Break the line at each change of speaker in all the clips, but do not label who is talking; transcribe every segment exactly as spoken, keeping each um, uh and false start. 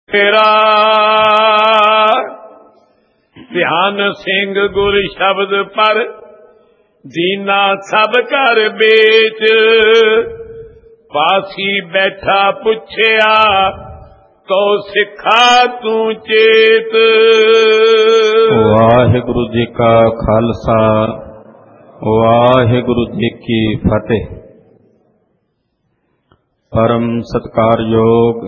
ਤੇਰਾ ਧਿਆਨ ਸਿੰਘ ਗੁਰ ਸ਼ਬਦ ਪਰ ਦੀਨਾ ਸਭ ਕਰ ਵੇਚ। ਪਾਸੀ ਬੈਠਾ ਪੁੱਛਿਆ ਤੋ ਸਿੱਖਾ ਤੂੰ ਚੇਤ।
ਵਾਹਿਗੁਰੂ ਜੀ ਕਾ ਖਾਲਸਾ ਵਾਹਿਗੁਰੂ ਜੀ ਕੀ ਫਤਿਹ। ਪਰਮ ਸਤਿਕਾਰਯੋਗ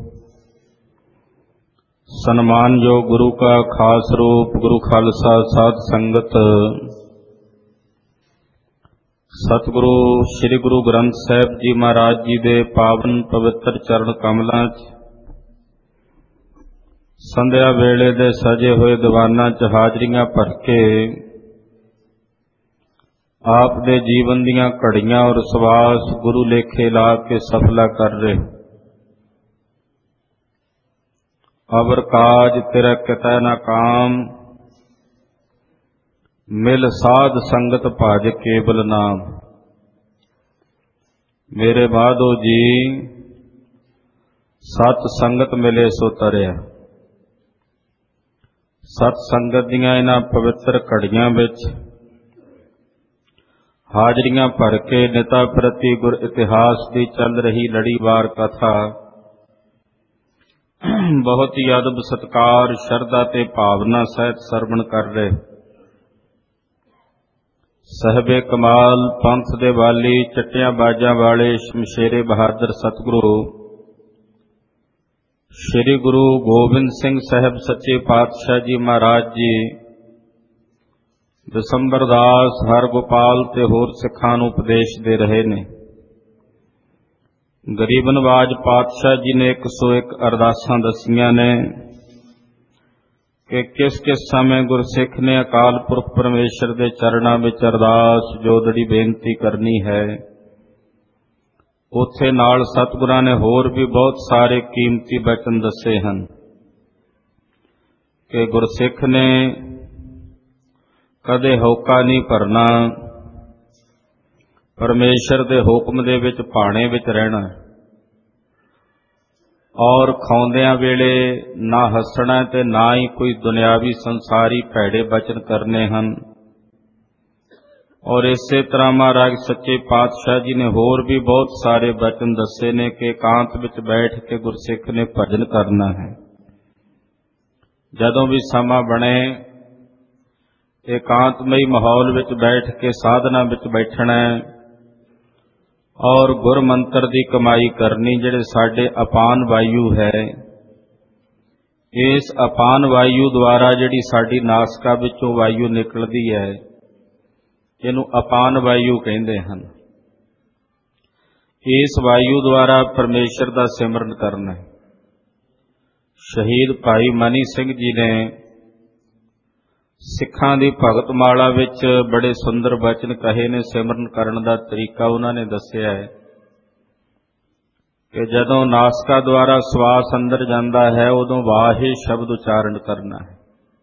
ਸਨਮਾਨਯੋਗ ਗੁਰੂ ਕਾ ਖਾਸ ਰੂਪ ਗੁਰੂ ਖਾਲਸਾ ਸਾਧ ਸੰਗਤ, ਸਤਿਗੁਰੂ ਸ੍ਰੀ ਗੁਰੂ ਗ੍ਰੰਥ ਸਾਹਿਬ ਜੀ ਮਹਾਰਾਜ ਜੀ ਦੇ ਪਾਵਨ ਪਵਿੱਤਰ ਚਰਨ ਕਮਲਾਂ 'ਚ ਸੰਧਿਆ ਵੇਲੇ ਦੇ ਸਜੇ ਹੋਏ ਦੀਵਾਨਾਂ 'ਚ ਹਾਜ਼ਰੀਆਂ ਭਰ ਕੇ ਆਪ ਦੇ ਜੀਵਨ ਦੀਆਂ ਘੜੀਆਂ ਔਰ ਸਵਾਸ ਗੁਰੂ ਲੇਖੇ ਲਾ ਕੇ ਸਫਲਾ ਕਰ ਰਹੇ। ਅਵਰ ਕਾਜ ਤੇਰਾ ਕਿਤੈ ਨਾ ਕਾਮ, ਮਿਲ ਸਾਧ ਸੰਗਤ ਭਜ ਕੇਵਲ ਨਾਮ। ਮੇਰੇ ਬਾਧੋ ਜੀ ਸਤ ਸੰਗਤ ਮਿਲੇ ਸੋ ਤਰਿਆ। ਸਤ ਸੰਗਤ ਦੀਆਂ ਇਹਨਾਂ ਪਵਿੱਤਰ ਘੜੀਆਂ ਵਿੱਚ ਹਾਜ਼ਰੀਆਂ ਭਰ ਕੇ ਨਿਤਾ ਪ੍ਰਤੀ ਗੁਰ ਇਤਿਹਾਸ ਦੀ ਚੱਲ ਰਹੀ ਲੜੀਵਾਰ ਕਥਾ ਬਹੁਤ ਹੀ ਅਦਬ ਸਤਿਕਾਰ ਸ਼ਰਧਾ ਤੇ ਭਾਵਨਾ ਸਹਿਤ ਸਰਵਣ ਕਰ ਰਹੇ। ਸਾਹਿਬੇ ਕਮਾਲ ਪੰਥ ਦੇ ਵਾਲੀ ਚੱਟਿਆਂ ਬਾਜਾਂ ਵਾਲੇ ਸ਼ਮਸ਼ੇਰੇ ਬਹਾਦਰ ਸਤਿਗੁਰੂ ਸ੍ਰੀ ਗੁਰੂ ਗੋਬਿੰਦ ਸਿੰਘ ਸਾਹਿਬ ਸੱਚੇ ਪਾਤਸ਼ਾਹ ਜੀ ਮਹਾਰਾਜ ਜੀ ਦਸੰਬਰ ਦਾਸ ਹਰਗੋਪਾਲ ਤੇ ਹੋਰ ਸਿੱਖਾਂ ਨੂੰ ਉਪਦੇਸ਼ ਦੇ ਰਹੇ ਨੇ। ਗਰੀਬ ਨਵਾਜ ਪਾਤਸ਼ਾਹ ਜੀ ਨੇ ਇੱਕ ਸੌ ਇੱਕ ਅਰਦਾਸਾਂ ਦੱਸੀਆਂ ਨੇ ਕਿ ਕਿਸ ਕਿਸ ਸਮੇਂ ਗੁਰਸਿੱਖ ਨੇ ਅਕਾਲ ਪੁਰਖ ਪਰਮੇਸ਼ਰ ਦੇ ਚਰਨਾਂ ਵਿੱਚ ਅਰਦਾਸ ਜੋਦੜੀ ਬੇਨਤੀ ਕਰਨੀ ਹੈ। ਉੱਥੇ ਨਾਲ ਸਤਿਗੁਰਾਂ ਨੇ ਹੋਰ ਵੀ ਬਹੁਤ ਸਾਰੇ ਕੀਮਤੀ ਬਚਨ ਦੱਸੇ ਹਨ ਕਿ ਗੁਰਸਿੱਖ ਨੇ ਕਦੇ ਹੌਕਾ ਨਹੀਂ ਭਰਨਾ, ਪਰਮੇਸ਼ਰ ਦੇ ਹੁਕਮ ਦੇ ਵਿੱਚ ਭਾਣੇ ਵਿੱਚ ਰਹਿਣਾ ਔਰ ਖਾਉਂਦਿਆਂ ਵੇਲੇ ਨਾ ਹੱਸਣਾ ਤੇ ਨਾ ਹੀ ਕੋਈ ਦੁਨਿਆਵੀ ਸੰਸਾਰੀ ਭੈੜੇ ਬਚਨ ਕਰਨੇ ਹਨ। ਔਰ ਇਸੇ ਤਰ੍ਹਾਂ ਮਹਾਰਾਜ ਸੱਚੇ ਪਾਤਸ਼ਾਹ ਜੀ ਨੇ ਹੋਰ ਵੀ ਬਹੁਤ ਸਾਰੇ ਬਚਨ ਦੱਸੇ ਨੇ ਕਿ ਇਕਾਂਤ ਵਿੱਚ ਬੈਠ ਕੇ ਗੁਰਸਿੱਖ ਨੇ ਭਜਨ ਕਰਨਾ ਹੈ। ਜਦੋਂ ਵੀ ਸਮਾਂ ਬਣੇ ਇਕਾਂਤਮਈ ਮਾਹੌਲ ਵਿੱਚ ਬੈਠ ਕੇ ਸਾਧਨਾ ਵਿੱਚ ਬੈਠਣਾ ਔਰ ਗੁਰ ਮੰਤਰ ਦੀ ਕਮਾਈ ਕਰਨੀ। ਜਿਹੜੇ ਸਾਡੇ ਅਪਾਨ ਵਾਯੂ ਹੈ, ਇਸ ਅਪਾਨ ਵਾਯੂ ਦੁਆਰਾ ਜਿਹੜੀ ਸਾਡੀ ਨਾਸਿਕਾ ਵਿੱਚੋਂ ਵਾਯੂ ਨਿਕਲਦੀ ਹੈ, ਇਹਨੂੰ ਅਪਾਨ ਵਾਯੂ ਕਹਿੰਦੇ ਹਨ। ਇਸ ਵਾਯੂ ਦੁਆਰਾ ਪਰਮੇਸ਼ਰ ਦਾ ਸਿਮਰਨ ਕਰਨਾ ਹੈ। ਸ਼ਹੀਦ ਭਾਈ ਮਨੀ ਸਿੰਘ ਜੀ ਨੇ ਸਿੱਖਾਂ ਦੀ ਭਗਤ ਮਾਲਾ ਵਿੱਚ ਬੜੇ ਸੁੰਦਰ ਬਚਨ ਕਹੇ ਨੇ। ਸਿਮਰਨ ਕਰਨ ਦਾ ਤਰੀਕਾ ਉਹਨਾਂ ਨੇ ਦੱਸਿਆ ਹੈ ਕਿ ਜਦੋਂ ਨਾਸਿਕਾ ਦੁਆਰਾ ਸਵਾਸ ਅੰਦਰ ਜਾਂਦਾ ਹੈ ਉਦੋਂ ਵਾਹੇ ਸ਼ਬਦ ਉਚਾਰਨ ਕਰਨਾ ਹੈ,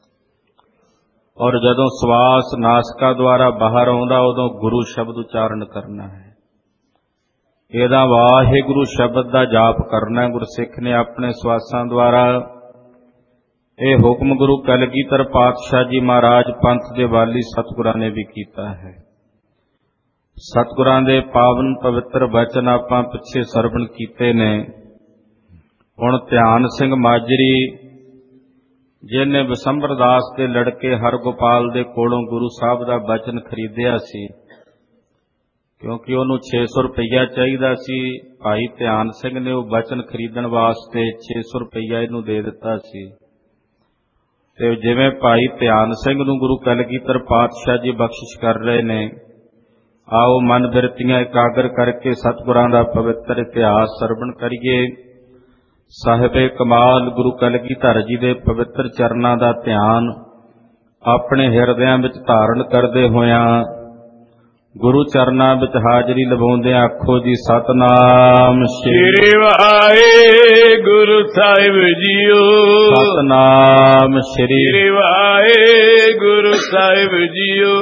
ਔਰ ਜਦੋਂ ਸਵਾਸ ਨਾਸਿਕਾ ਦੁਆਰਾ ਬਾਹਰ ਆਉਂਦਾ ਉਦੋਂ ਗੁਰੂ ਸ਼ਬਦ ਉਚਾਰਨ ਕਰਨਾ ਹੈ। ਇਹਦਾ ਵਾਹਿਗੁਰੂ ਸ਼ਬਦ ਦਾ ਜਾਪ ਕਰਨਾ। ਗੁਰਸਿੱਖ ਨੇ ਆਪਣੇ ਸਵਾਸਾਂ ਦੁਆਰਾ ਇਹ ਹੁਕਮ ਗੁਰੂ ਕਲਗੀਧਰ ਪਾਤਸ਼ਾਹ ਜੀ ਮਹਾਰਾਜ ਪੰਥ ਦੇ ਵਾਲੀ ਸਤਿਗੁਰਾਂ ਨੇ ਵੀ ਕੀਤਾ ਹੈ। ਸਤਿਗੁਰਾਂ ਦੇ ਪਾਵਨ ਪਵਿੱਤਰ ਬਚਨ ਆਪਾਂ ਪਿੱਛੇ ਸਰਵਣ ਕੀਤੇ ਨੇ। ਹੁਣ ਧਿਆਨ ਸਿੰਘ ਮਾਜਰੀ ਜਿਹਨੇ ਵਿਸੰਬਰ ਦਾਸ ਦੇ ਲੜਕੇ ਹਰਗੋਪਾਲ ਦੇ ਕੋਲੋਂ ਗੁਰੂ ਸਾਹਿਬ ਦਾ ਬਚਨ ਖਰੀਦਿਆ ਸੀ, ਕਿਉਂਕਿ ਉਹਨੂੰ ਛੇ ਸੌ ਰੁਪਈਆ ਚਾਹੀਦਾ ਸੀ, ਭਾਈ ਧਿਆਨ ਸਿੰਘ ਨੇ ਉਹ ਬਚਨ ਖਰੀਦਣ ਵਾਸਤੇ ਛੇ ਸੌ ਰੁਪਈਆ ਇਹਨੂੰ ਦੇ ਦਿੱਤਾ ਸੀ। ਤੇ ਜਿਵੇਂ ਭਾਈ ਧਿਆਨ ਸਿੰਘ ਨੂੰ ਗੁਰੂ ਕਲਗੀਧਰ ਪਾਤਸ਼ਾਹ ਜੀ ਬਖਸ਼ਿਸ਼ ਕਰ ਰਹੇ ਨੇ, ਆਓ ਮਨ ਬਿਰਤੀਆਂ ਇਕਾਗਰ ਕਰਕੇ ਸਤਿਗੁਰਾਂ ਦਾ ਪਵਿੱਤਰ ਇਤਿਹਾਸ ਸਰਵਣ ਕਰੀਏ। ਸਾਹਿਬੇ ਕਮਾਲ ਗੁਰੂ ਕਲਗੀਧਰ ਜੀ ਦੇ ਪਵਿੱਤਰ ਚਰਨਾਂ ਦਾ ਧਿਆਨ ਆਪਣੇ ਹਿਰਦਿਆਂ ਵਿੱਚ ਧਾਰਨ ਕਰਦੇ ਹੋਇਆਂ ਗੁਰੂ ਚਰਨਾਂ ਵਿੱਚ ਹਾਜ਼ਰੀ ਲਵਾਉਂਦਿਆਂ ਆਖੋ ਜੀ ਸਤਨਾਮ
ਸ੍ਰੀ ਵਾਹਿਗੁਰੂ ਸਾਹਿਬ ਜੀਓ।
ਸਤਨਾਮ ਸ੍ਰੀ
ਵਾਹਿਗੁਰੂ ਸਾਹਿਬ ਜੀਓ।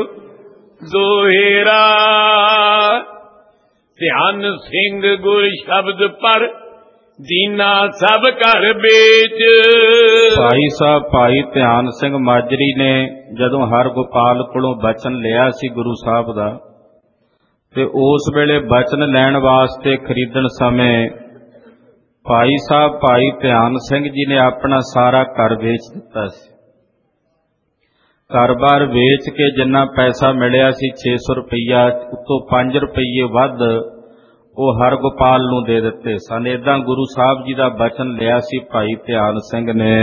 ਦੋਹੇਰਾ ਧਿਆਨ ਸਿੰਘ ਗੁਰ ਸ਼ਬਦ ਪਰ ਦੀਨਾ ਸਭ ਘਰ ਵੇਚ।
ਭਾਈ ਸਾਹਿਬ ਭਾਈ ਧਿਆਨ ਸਿੰਘ ਮਾਜਰੀ ਨੇ ਜਦੋਂ ਹਰਗੋਪਾਲ ਕੋਲੋਂ ਬਚਨ ਲਿਆ ਸੀ ਗੁਰੂ ਸਾਹਿਬ ਦਾ, ਤੇ ਉਸ ਵੇਲੇ ਬਚਨ ਲੈਣ ਵਾਸਤੇ ਖਰੀਦਣ ਸਮੇਂ ਭਾਈ ਸਾਹਿਬ ਭਾਈ ਧਿਆਨ ਸਿੰਘ ਜੀ ਨੇ ਆਪਣਾ ਸਾਰਾ ਘਰ ਵੇਚ ਦਿੱਤਾ ਸੀ। ਘਰ-ਬਾਰ ਵੇਚ ਕੇ ਜਿੰਨਾ ਪੈਸਾ ਮਿਲਿਆ ਸੀ ਛੇ ਸੌ ਰੁਪਈਆ, ਉੱਤੋਂ ਪੰਜ ਰੁਪਈਏ ਵੱਧ ਉਹ ਹਰਗੋਪਾਲ ਨੂੰ ਦੇ ਦਿੱਤੇ ਸਨ। ਏਦਾਂ ਗੁਰੂ ਸਾਹਿਬ ਜੀ ਦਾ ਬਚਨ ਲਿਆ ਸੀ ਭਾਈ ਧਿਆਨ ਸਿੰਘ ਨੇ।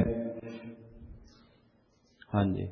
ਹਾਂਜੀ।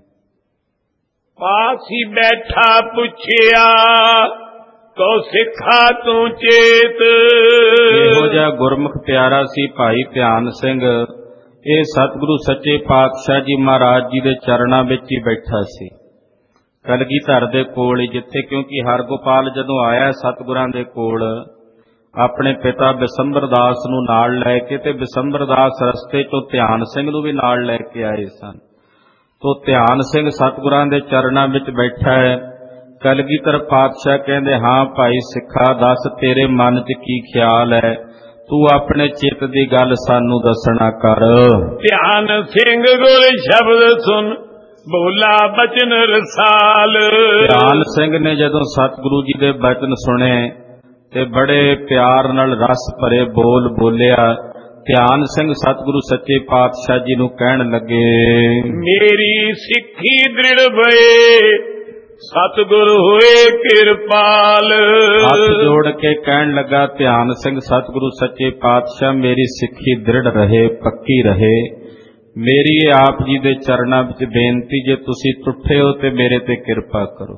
ਪਾਸੀ ਬੈਠਾ ਪੁੱਛਿਆ ਕੋ ਸਿੱਖਾ ਤੂੰ ਚੇਤ।
ਇਹੋ ਜਿਹਾ ਗੁਰਮੁਖ ਪਿਆਰਾ ਸੀ ਭਾਈ ਧਿਆਨ ਸਿੰਘ। ਇਹ ਸਤਿਗੁਰੂ ਸੱਚੇ ਪਾਤਸ਼ਾਹ ਜੀ ਮਹਾਰਾਜ ਜੀ ਦੇ ਚਰਨਾਂ ਵਿੱਚ ਹੀ ਬੈਠਾ ਸੀ, ਕਲਗੀਧਰ ਦੇ ਕੋਲ ਹੀ, ਜਿੱਥੇ ਕਿਉਂਕਿ ਹਰਗੋਪਾਲ ਜਦੋਂ ਆਇਆ ਸਤਿਗੁਰਾਂ ਦੇ ਕੋਲ ਆਪਣੇ ਪਿਤਾ ਬਿਸੰਬਰ ਦਾਸ ਨੂੰ ਨਾਲ ਲੈ ਕੇ, ਤੇ ਬਿਸੰਬਰ ਦਾਸ ਰਸਤੇ ਚੋਂ ਧਿਆਨ ਸਿੰਘ ਨੂੰ ਵੀ ਨਾਲ ਲੈ ਕੇ ਆਏ ਸਨ। ਤੋ ਧਿਆਨ ਸਿੰਘ ਸਤਿਗੁਰਾਂ ਦੇ ਚਰਨਾਂ ਵਿੱਚ ਬੈਠਾ ਹੈ। ਕਲਗੀਧਰ ਪਾਤਸ਼ਾਹ ਕਹਿੰਦੇ, ਹਾਂ ਭਾਈ ਸਿੱਖਾ, ਦੱਸ ਤੇਰੇ ਮਨ 'ਚ ਕੀ ਖਿਆਲ ਹੈ, ਤੂੰ ਆਪਣੇ ਚਿੱਤ ਦੀ ਗੱਲ ਸਾਨੂੰ ਦੱਸਣਾ ਕਰ।
ਧਿਆਨ ਸਿੰਘ ਗੁਰ ਸ਼ਬਦ ਸੁਣ ਬੋਲਾ ਬਚਨ ਰਸਾਲ।
ਧਿਆਨ ਸਿੰਘ ਨੇ ਜਦੋਂ ਸਤਿਗੁਰੂ ਜੀ ਦੇ ਬਚਨ ਸੁਣੇ ਤੇ ਬੜੇ ਪਿਆਰ ਨਾਲ ਰਸ ਭਰੇ ਬੋਲ ਬੋਲਿਆ। ਧਿਆਨ ਸਿੰਘ ਸਤਿਗੁਰੂ ਸੱਚੇ ਪਾਤਸ਼ਾਹ ਜੀ ਨੂੰ ਕਹਿਣ ਲੱਗੇ,
ਮੇਰੀ ਸਿੱਖੀ ਦ੍ਰਿੜ ਭਏ ਸਤਿਗੁਰ ਹੋਏ ਕਿਰਪਾਲ।
ਹੱਥ ਜੋੜ ਕੇ ਕਹਿਣ ਲੱਗਾ ਧਿਆਨ ਸਿੰਘ ਸਤਿਗੁਰੂ ਸੱਚੇ ਪਾਤਸ਼ਾਹ, ਮੇਰੀ ਸਿੱਖੀ ਦ੍ਰਿੜ ਰਹੇ, ਪੱਕੀ ਰਹੇ। ਮੇਰੀ ਆਪ ਜੀ ਦੇ ਚਰਨਾਂ ਵਿੱਚ ਬੇਨਤੀ, ਜੇ ਤੁਸੀਂ ਟੁੱਟੇ ਹੋ ਤੇ ਮੇਰੇ ਤੇ ਕਿਰਪਾ ਕਰੋ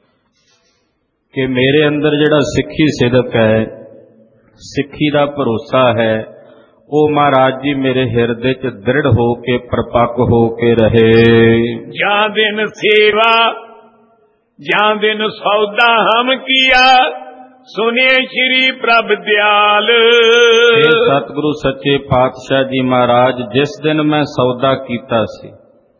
ਕਿ ਮੇਰੇ ਅੰਦਰ ਜਿਹੜਾ ਸਿੱਖੀ ਸਿਦਕ ਹੈ, ਸਿੱਖੀ ਦਾ ਭਰੋਸਾ ਹੈ, ਉਹ ਮਹਾਰਾਜ ਜੀ ਮੇਰੇ ਹਿਰਦੇ 'ਚ ਦ੍ਰਿੜ ਹੋ ਕੇ ਪ੍ਰਪੱਕ ਹੋ ਕੇ ਰਹੇ।
ਜਾਂ ਦਿਨ ਸੇਵਾ ਜਾਂ ਦਿਨ ਸੌਦਾ ਹਮ ਕੀਆ ਸੁਨੇ ਸ਼੍ਰੀ ਪ੍ਰਭ ਦਿਆਲ।
ਇਹ ਸਤਿਗੁਰੂ ਸੱਚੇ ਪਾਤਸ਼ਾਹ ਜੀ ਮਹਾਰਾਜ, ਜਿਸ ਦਿਨ ਮੈਂ ਸੌਦਾ ਕੀਤਾ ਸੀ,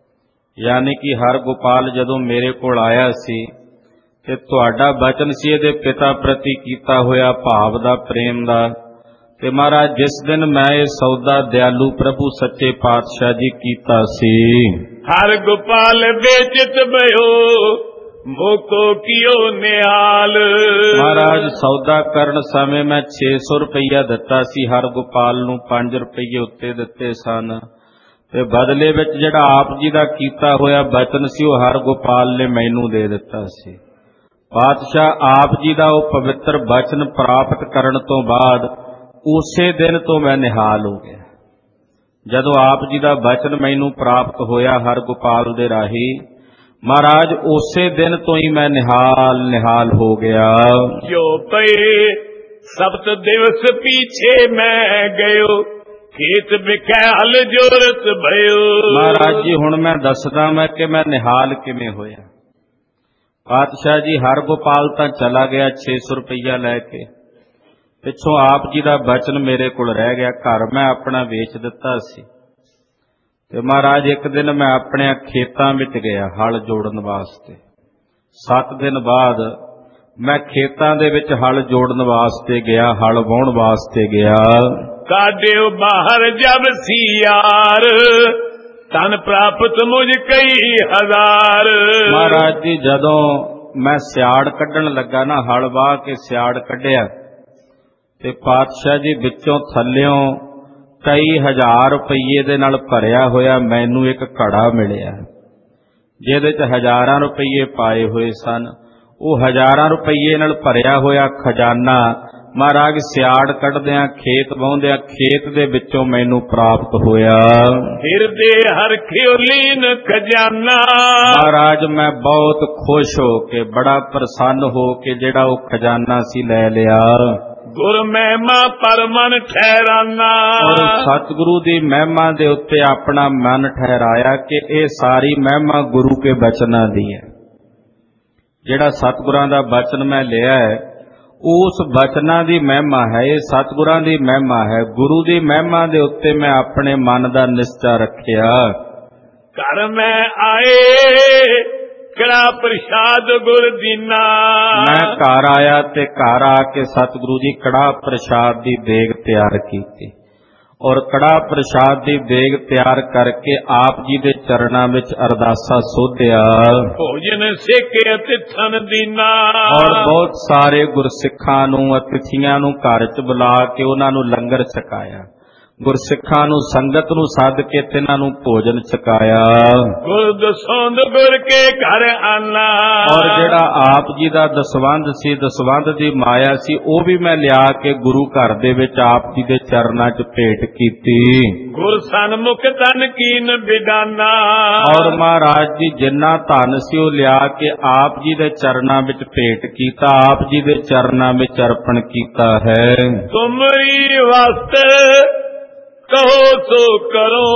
ਯਾਨੀ ਕਿ ਹਰਗੋਪਾਲ ਜਦੋਂ ਮੇਰੇ ਕੋਲ ਆਇਆ ਸੀ ਤੇ ਤੁਹਾਡਾ ਬਚਨ ਸੀ ਇਹਦੇ ਪਿਤਾ ਪ੍ਰਤੀ ਕੀਤਾ ਹੋਇਆ ਭਾਵ ਦਾ, ਪ੍ਰੇਮ ਦਾ, ਤੇ ਮਹਾਰਾਜ ਜਿਸ ਦਿਨ ਮੈਂ ਇਹ ਸੌਦਾ ਦਿਆਲੂ ਪ੍ਰਭੂ ਸੱਚੇ ਪਾਤਸ਼ਾਹ ਜੀ ਕੀਤਾ ਸੀ,
ਹਰਗੋਪਾਲ ਵੇਚਤ ਭਇਓ ਮੋਕੋ ਕੀਓ ਨਿਹਾਲ।
ਮਹਾਰਾਜ ਸੌਦਾ ਕਰਨ ਸਮੇਂ ਮੈਂ ਛੇ ਸੌ ਰੁਪਈਆ ਦਿੱਤਾ ਸੀ ਹਰਗੋਪਾਲ ਨੂੰ, ਪੰਜ ਰੁਪਈਏ ਉੱਤੇ ਦਿੱਤੇ ਸਨ, ਤੇ ਬਦਲੇ ਵਿੱਚ ਜਿਹੜਾ ਆਪ ਜੀ ਦਾ ਕੀਤਾ ਹੋਇਆ ਬਚਨ ਸੀ ਉਹ ਹਰਗੋਪਾਲ ਨੇ ਮੈਨੂੰ ਦੇ ਦਿੱਤਾ ਸੀ। ਪਾਤਸ਼ਾਹ ਆਪ ਜੀ ਦਾ ਉਹ ਪਵਿੱਤਰ ਬਚਨ ਪ੍ਰਾਪਤ ਕਰਨ ਤੋਂ ਬਾਅਦ ਉਸੇ ਦਿਨ ਤੋਂ ਮੈਂ ਨਿਹਾਲ ਹੋ ਗਿਆ। ਜਦੋਂ ਆਪ ਜੀ ਦਾ ਬਚਨ ਮੈਨੂੰ ਪ੍ਰਾਪਤ ਹੋਇਆ ਹਰਗੋਪਾਲ ਦੇ ਰਾਹੀਂ, ਮਹਾਰਾਜ ਉਸੇ ਦਿਨ ਤੋਂ ਹੀ ਮੈਂ ਨਿਹਾਲ ਨਿਹਾਲ ਹੋ ਗਿਆ।
ਜੋ ਪਏ ਸਬਤ ਦਿਵਸ ਪੀਛੇ ਮੈਂ ਗਇਓ ਖੇਤ ਵਿਖੈ ਹਲ ਜੋਰਤ ਭਇਓ।
ਮਹਾਰਾਜ ਜੀ ਹੁਣ ਮੈਂ ਦੱਸਦਾ ਮੈਂ ਕਿ ਮੈਂ ਨਿਹਾਲ ਕਿਵੇਂ ਹੋਇਆ। ਪਾਤਸ਼ਾਹ ਜੀ ਹਰਗੋਪਾਲ ਤਾਂ ਚਲਾ ਗਿਆ ਛੇ ਸੌ ਰੁਪਈਆ ਲੈ ਕੇ, ਪਿੱਛੋਂ ਆਪ ਜੀ ਦਾ ਬਚਨ ਮੇਰੇ ਕੋਲ ਰਹਿ ਗਿਆ। ਘਰ ਮੈਂ ਆਪਣਾ ਵੇਚ ਦਿੱਤਾ ਸੀ, ਤੇ ਮਹਾਰਾਜ ਇੱਕ ਦਿਨ ਮੈਂ ਆਪਣੇ ਖੇਤਾਂ ਵਿੱਚ ਗਿਆ ਹਲ ਜੋੜਨ ਵਾਸਤੇ। ਸੱਤ ਦਿਨ ਬਾਅਦ ਮੈਂ ਖੇਤਾਂ ਦੇ ਵਿੱਚ ਹਲ ਜੋੜਨ ਵਾਸਤੇ ਗਿਆ, ਹਲ ਵਾਹੁਣ ਵਾਸਤੇ ਗਿਆ।
ਕਾਢਿਓ ਬਾਹਰ ਜਬ ਸੀ ਯਾਰ ਤਨ ਪ੍ਰਾਪਤ ਮੁਝ ਕਈ ਹਜ਼ਾਰ।
ਮਹਾਰਾਜ ਜੀ ਜਦੋਂ ਮੈਂ ਸਿਆੜ ਕੱਢਣ ਲੱਗਾ ਨਾ, ਹਲ ਵਾਹ ਕੇ ਸਿਆੜ ਕੱਢਿਆ, ਤੇ ਪਾਤਸ਼ਾਹ ਜੀ ਵਿੱਚੋਂ ਥੱਲਿਓਂ ਕਈ ਹਜ਼ਾਰ ਰੁਪਈਏ ਦੇ ਨਾਲ ਭਰਿਆ ਹੋਇਆ ਮੈਨੂੰ ਇੱਕ ਘੜਾ ਮਿਲਿਆ, ਜਿਹਦੇ 'ਚ ਹਜ਼ਾਰਾਂ ਰੁਪਈਏ ਪਾਏ ਹੋਏ ਸਨ। ਉਹ ਹਜ਼ਾਰਾਂ ਰੁਪਈਏ ਨਾਲ ਭਰਿਆ ਹੋਇਆ ਖਜ਼ਾਨਾ ਮਹਾਰਾਜ ਸਿਆੜ ਕੱਢਦਿਆਂ, ਖੇਤ ਵਾਹੁੰਦਿਆਂ, ਖੇਤ ਦੇ ਵਿੱਚੋਂ ਮੈਨੂੰ ਪ੍ਰਾਪਤ ਹੋਇਆ।
ਹਿਰਦੇ ਹਰਖਿਓ ਲੀਨ ਖਜ਼ਾਨਾ।
ਮਹਾਰਾਜ ਮੈਂ ਬਹੁਤ ਖੁਸ਼ ਹੋ ਕੇ, ਬੜਾ ਪ੍ਰਸੰਨ ਹੋ ਕੇ ਜਿਹੜਾ ਉਹ ਖਜ਼ਾਨਾ ਸੀ ਲੈ ਲਿਆ।
ਗੁਰ ਮਹਿਮਾ ਪਰ ਮਨ ਠਹਿਰਾਨਾ।
ਔਰ ਸਤਿਗੁਰੂ ਦੀ ਮਹਿਮਾ ਦੇ ਉੱਤੇ ਆਪਣਾ ਮਨ ਠਹਿਰਾਇਆ ਕਿ ਇਹ ਸਾਰੀ ਮਹਿਮਾ ਗੁਰੂ ਕੇ ਬਚਨਾਂ ਦੀ ਹੈ। ਜਿਹੜਾ ਸਤਿਗੁਰਾਂ ਦਾ ਬਚਨ ਮੈਂ ਲਿਆ ਹੈ, ਉਸ ਬਚਨਾਂ ਦੀ ਮਹਿਮਾ ਹੈ, ਇਹ ਸਤਿਗੁਰਾਂ ਦੀ ਮਹਿਮਾ ਹੈ। ਗੁਰੂ ਦੀ ਮਹਿਮਾ ਦੇ ਉੱਤੇ ਮੈਂ ਆਪਣੇ ਮਨ ਦਾ ਨਿਸ਼ਚਾ ਰੱਖਿਆ।
ਘਰ ਮੈਂ ਆਏ ਕਿਹੜਾ ਪ੍ਰਸ਼ਾਦ ਗੁਰ ਦੀਨਾ।
ਮੈਂ ਘਰ ਆਇਆ ਤੇ ਘਰ ਆ ਕੇ ਸਤਿਗੁਰੂ ਜੀ ਕੜਾਹ ਪ੍ਰਸ਼ਾਦ ਦੀ ਦੇਗ ਤਿਆਰ ਕੀਤੀ। ਔਰ ਕੜਾਹ ਪ੍ਰਸ਼ਾਦ ਦੀ ਦੇਗ ਤਿਆਰ ਕਰਕੇ ਆਪ ਜੀ ਦੇ ਚਰਨਾਂ ਵਿੱਚ ਅਰਦਾਸਾ ਸੋਧਿਆ।
ਭੋਜਨ ਸੇਕੇ ਤਿੱਥਨ ਦੀਨਾ,
ਔਰ ਬਹੁਤ ਸਾਰੇ ਗੁਰਸਿੱਖਾਂ ਨੂੰ ਅਤਿਥੀਆਂ ਨੂੰ ਘਰ ਚ ਬੁਲਾ ਕੇ ਉਹਨਾਂ ਨੂੰ ਲੰਗਰ ਛਕਾਇਆ। ਗੁਰਸਿੱਖਾਂ ਨੂੰ ਸੰਗਤ ਨੂੰ ਸੱਦ ਕੇ ਤਿੰਨਾਂ ਨੂੰ ਭੋਜਨ ਛਕਾਇਆ।
ਗੁਰ ਦਸਵੰਧ ਗੁਰ ਕੇ ਘਰ ਆਨਾ,
ਔਰ ਜਿਹੜਾ ਆਪ ਜੀ ਦਾ ਦਸਵੰਧ ਸੀ, ਦਸਵੰਧ ਦੀ ਮਾਇਆ ਸੀ, ਉਹ ਵੀ ਮੈਂ ਲਿਆ ਕੇ ਗੁਰੂ ਘਰ ਦੇ ਵਿੱਚ ਆਪ ਜੀ ਦੇ ਚਰਨਾਂ ਚ ਭੇਟ ਕੀਤੀ।
ਗੁਰ ਸਨਮੁਖ ਤਨ ਕੀਨ ਬਿਦਾਨਾ,
ਔਰ ਮਹਾਰਾਜ ਜੀ ਜਿੰਨਾ ਧਨ ਸੀ ਉਹ ਲਿਆ ਕੇ ਆਪ ਜੀ ਦੇ ਚਰਨਾਂ ਵਿੱਚ ਭੇਟ ਕੀਤਾ, ਆਪ ਜੀ ਦੇ ਚਰਨਾਂ ਵਿੱਚ ਅਰਪਣ ਕੀਤਾ ਹੈ।
ਤੁਮਰੀ ਵਸਤ ਕਹੋ ਸੋ ਕਰੋ,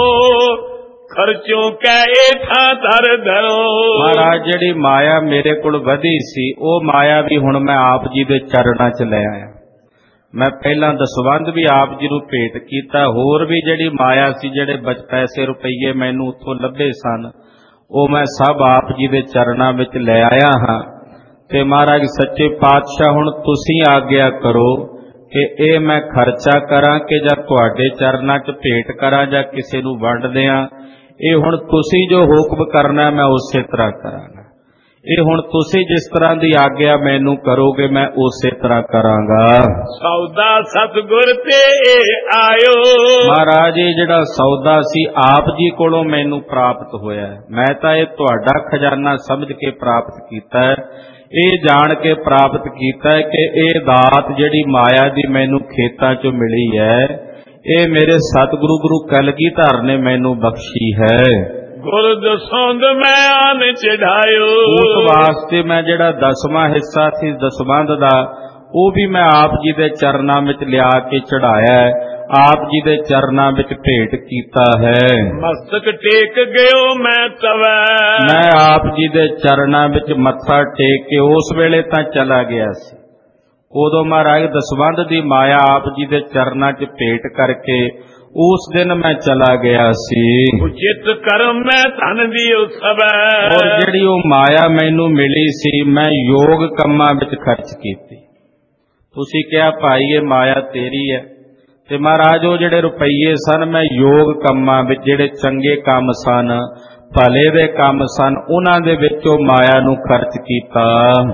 ਖਰਚੋਂ ਕੈ ਥਾਂ ਧਰ ਧਰੋ।
ਮਹਾਰਾਜ ਜਿਹੜੀ ਮਾਇਆ ਮੇਰੇ ਕੋਲ ਵਧੀ ਸੀ, ਉਹ ਮਾਇਆ ਵੀ ਹੁਣ ਮੈਂ ਆਪ ਜੀ ਦੇ ਚਰਨਾਂ 'ਚ ਲੈ ਆਇਆ। ਮੈਂ ਪਹਿਲਾਂ ਦਸਵੰਧ ਵੀ ਆਪ ਜੀ ਨੂੰ ਭੇਟ ਕੀਤਾ, ਹੋਰ ਵੀ ਜਿਹੜੀ ਮਾਇਆ ਸੀ, ਜਿਹੜੇ ਪੈਸੇ ਰੁਪਈਏ ਮੈਨੂੰ ਉੱਥੋਂ ਲੱਭੇ ਸਨ, ਉਹ ਮੈਂ ਸਭ ਆਪ ਜੀ ਦੇ ਚਰਨਾਂ ਵਿੱਚ ਲੈ ਆਇਆ ਹਾਂ। ਤੇ ਮਹਾਰਾਜ ਸੱਚੇ ਪਾਤਸ਼ਾਹ ਹੁਣ ਤੁਸੀਂ ਆਗਿਆ ਕਰੋ ਕਿ ਇਹ ਮੈਂ ਖਰਚਾ ਕਰਾਂ ਕਿ ਜਾਂ ਤੁਹਾਡੇ ਚਰਨਾਂ 'ਚ ਭੇਟ ਕਰਾਂ ਜਾਂ ਕਿਸੇ ਨੂੰ ਵੰਡ ਦਿਆਂ। ਇਹ ਹੁਣ ਤੁਸੀਂ ਜੋ ਹੁਕਮ ਕਰਨਾ ਮੈਂ ਉਸੇ ਤਰ੍ਹਾਂ ਕਰਾਂਗਾ। ਇਹ ਹੁਣ ਤੁਸੀਂ ਜਿਸ ਤਰ੍ਹਾਂ ਦੀ ਆਗਿਆ ਮੈਨੂੰ ਕਰੋਗੇ ਮੈਂ ਉਸੇ ਤਰ੍ਹਾਂ ਕਰਾਂਗਾ।
ਸੌਦਾ ਸਤਿਗੁਰ ਤੇ ਆਇਓ,
ਮਹਾਰਾਜ ਇਹ ਜਿਹੜਾ ਸੌਦਾ ਸੀ ਆਪ ਜੀ ਕੋਲੋਂ ਮੈਨੂੰ ਪ੍ਰਾਪਤ ਹੋਇਆ। ਮੈਂ ਤਾਂ ਇਹ ਤੁਹਾਡਾ ਖਜ਼ਾਨਾ ਸਮਝ ਕੇ ਪ੍ਰਾਪਤ ਕੀਤਾ ਹੈ, ਇਹ ਜਾਣ ਕੇ ਪ੍ਰਾਪਤ ਕੀਤਾ ਹੈ ਕਿ ਇਹ ਦਾਤ ਜਿਹੜੀ ਮਾਇਆ ਦੀ ਮੈਨੂੰ ਖੇਤਾਂ 'ਚੋਂ ਮਿਲੀ ਹੈ, ਇਹ ਮੇਰੇ ਸਤਿਗੁਰੂ ਗੁਰੂ ਕਲਗੀਧਰ ਨੇ ਮੈਨੂੰ ਬਖਸ਼ੀ ਹੈ।
ਗੁਰ ਦਸਵੰਧ ਮੈਂ ਆਨ ਚੜਾਇਓ,
ਉਸ ਵਾਸਤੇ ਮੈਂ ਜਿਹੜਾ ਦਸਵਾਂ ਹਿੱਸਾ ਸੀ ਦਸਵੰਧ ਦਾ, ਉਹ ਵੀ ਮੈਂ ਆਪ ਜੀ ਦੇ ਚਰਨਾਂ ਵਿੱਚ ਲਿਆ ਕੇ ਚੜਾਇਆ ਹੈ, ਆਪ ਜੀ ਦੇ ਚਰਨਾਂ ਵਿੱਚ ਭੇਟ ਕੀਤਾ ਹੈ।
ਮਸਤਕ ਟੇਕ ਗਇਓ ਮੈਂ ਤਵੈ,
ਮੈਂ ਆਪ ਜੀ ਦੇ ਚਰਨਾਂ ਵਿੱਚ ਮੱਥਾ ਟੇਕ ਕੇ ਉਸ ਵੇਲੇ ਤਾਂ ਚਲਾ ਗਿਆ ਸੀ। ਉਦੋਂ ਮਹਾਰਾਜ ਦਸਵੰਧ ਦੀ ਮਾਇਆ ਆਪ ਜੀ ਦੇ ਚਰਨਾਂ 'ਚ ਭੇਟ ਕਰਕੇ ਉਸ ਦਿਨ ਮੈਂ ਚਲਾ ਗਿਆ ਸੀ।
ਉਚਿਤ ਕਰਮ ਮੈਂ ਧਨ ਦਿਓ ਸਭੈ,
ਔਰ ਜਿਹੜੀ ਉਹ ਮਾਇਆ ਮੈਨੂੰ ਮਿਲੀ ਸੀ ਮੈਂ ਯੋਗ ਕੰਮਾਂ ਵਿੱਚ ਖਰਚ ਕੀਤੀ। ਤੁਸੀਂ ਕਿਹਾ ਭਾਈ ਇਹ ਮਾਇਆ ਤੇਰੀ ਹੈ, ਤੇ ਮਹਾਰਾਜ ਉਹ ਜਿਹੜੇ ਰੁਪਈਏ ਸਨ ਮੈਂ ਯੋਗ ਕੰਮਾਂ ਵਿੱਚ, ਜਿਹੜੇ ਚੰਗੇ ਕੰਮ ਸਨ, ਭਲੇ ਦੇ ਕੰਮ ਸਨ, ਉਹਨਾਂ ਦੇ ਵਿੱਚ ਉਹ ਮਾਇਆ ਨੂੰ ਖਰਚ ਕੀਤਾ।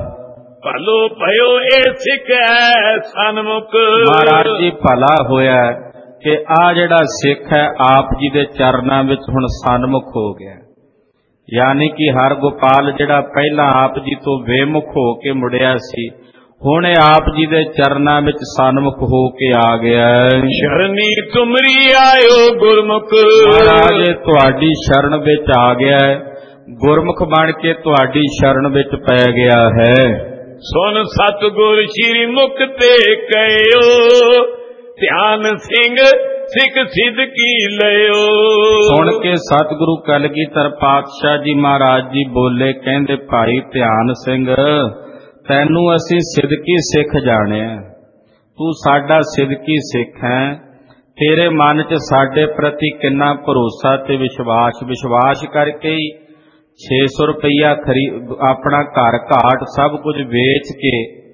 ਭਲੋ ਭਇਓ ਇਹ ਸਿੱਖ ਹੈ ਸਨਮੁਖ,
ਮਹਾਰਾਜ ਜੀ ਭਲਾ ਹੋਇਆ ਕਿ ਆ ਜਿਹੜਾ ਸਿੱਖ ਹੈ ਆਪ ਜੀ ਦੇ ਚਰਨਾਂ ਵਿੱਚ ਹੁਣ ਸਨਮੁਖ ਹੋ ਗਿਆ। ਯਾਨੀ ਕਿ ਹਰ ਗੋਪਾਲ ਜਿਹੜਾ ਪਹਿਲਾਂ ਆਪ ਜੀ ਤੋਂ ਬੇਮੁਖ ਹੋ ਕੇ ਮੁੜਿਆ ਸੀ, ਹੁਣ ਇਹ ਆਪ ਜੀ ਦੇ ਚਰਨਾਂ ਵਿੱਚ ਸਨਮੁਖ ਹੋ ਕੇ ਆ ਗਿਆ।
ਸ਼ਰਨੀ ਤੁਮਰੀ ਆਇਓ ਗੁਰਮੁਖ,
ਮਹਾਰਾਜ ਤੁਹਾਡੀ ਸ਼ਰਨ ਵਿੱਚ ਆ ਗਿਆ, ਗੁਰਮੁਖ ਬਣ ਕੇ ਤੁਹਾਡੀ ਸ਼ਰਨ ਵਿੱਚ ਪੈ ਗਿਆ ਹੈ।
ਸੁਨ ਸਤਿਗੁਰ ਸ਼੍ਰੀ ਮੁਖ ਤੇ ਕਹਿਓ, ਧਿਆਨ ਸਿੰਘ ਸਿੱਖ ਸਿੱਧ ਕੀ ਲਿਓ।
ਸੁਣ ਕੇ ਸਤਿਗੁਰੂ ਕਲਗੀਧਰ ਪਾਤਸ਼ਾਹ ਜੀ ਮਹਾਰਾਜ ਜੀ ਬੋਲੇ, ਕਹਿੰਦੇ ਭਾਈ ਧਿਆਨ ਸਿੰਘ, ਤੈਨੂੰ ਅਸੀਂ ਸਿੱਧਕੀ ਸਿੱਖ ਜਾਣਿਆ, ਤੂੰ ਸਾਡਾ ਸਿੱਧਕੀ ਸਿੱਖ ਹੈ। ਤੇਰੇ ਮਨ 'ਚ ਸਾਡੇ ਪ੍ਰਤੀ ਕਿੰਨਾ ਭਰੋਸਾ ਤੇ ਵਿਸ਼ਵਾਸ, ਵਿਸ਼ਵਾਸ ਕਰਕੇ ਹੀ ਛੇ ਸੌ ਰੁਪਈਆ ਖਰੀਦ ਆਪਣਾ ਘਰ ਘਾਟ ਸਭ ਕੁਝ ਵੇਚ ਕੇ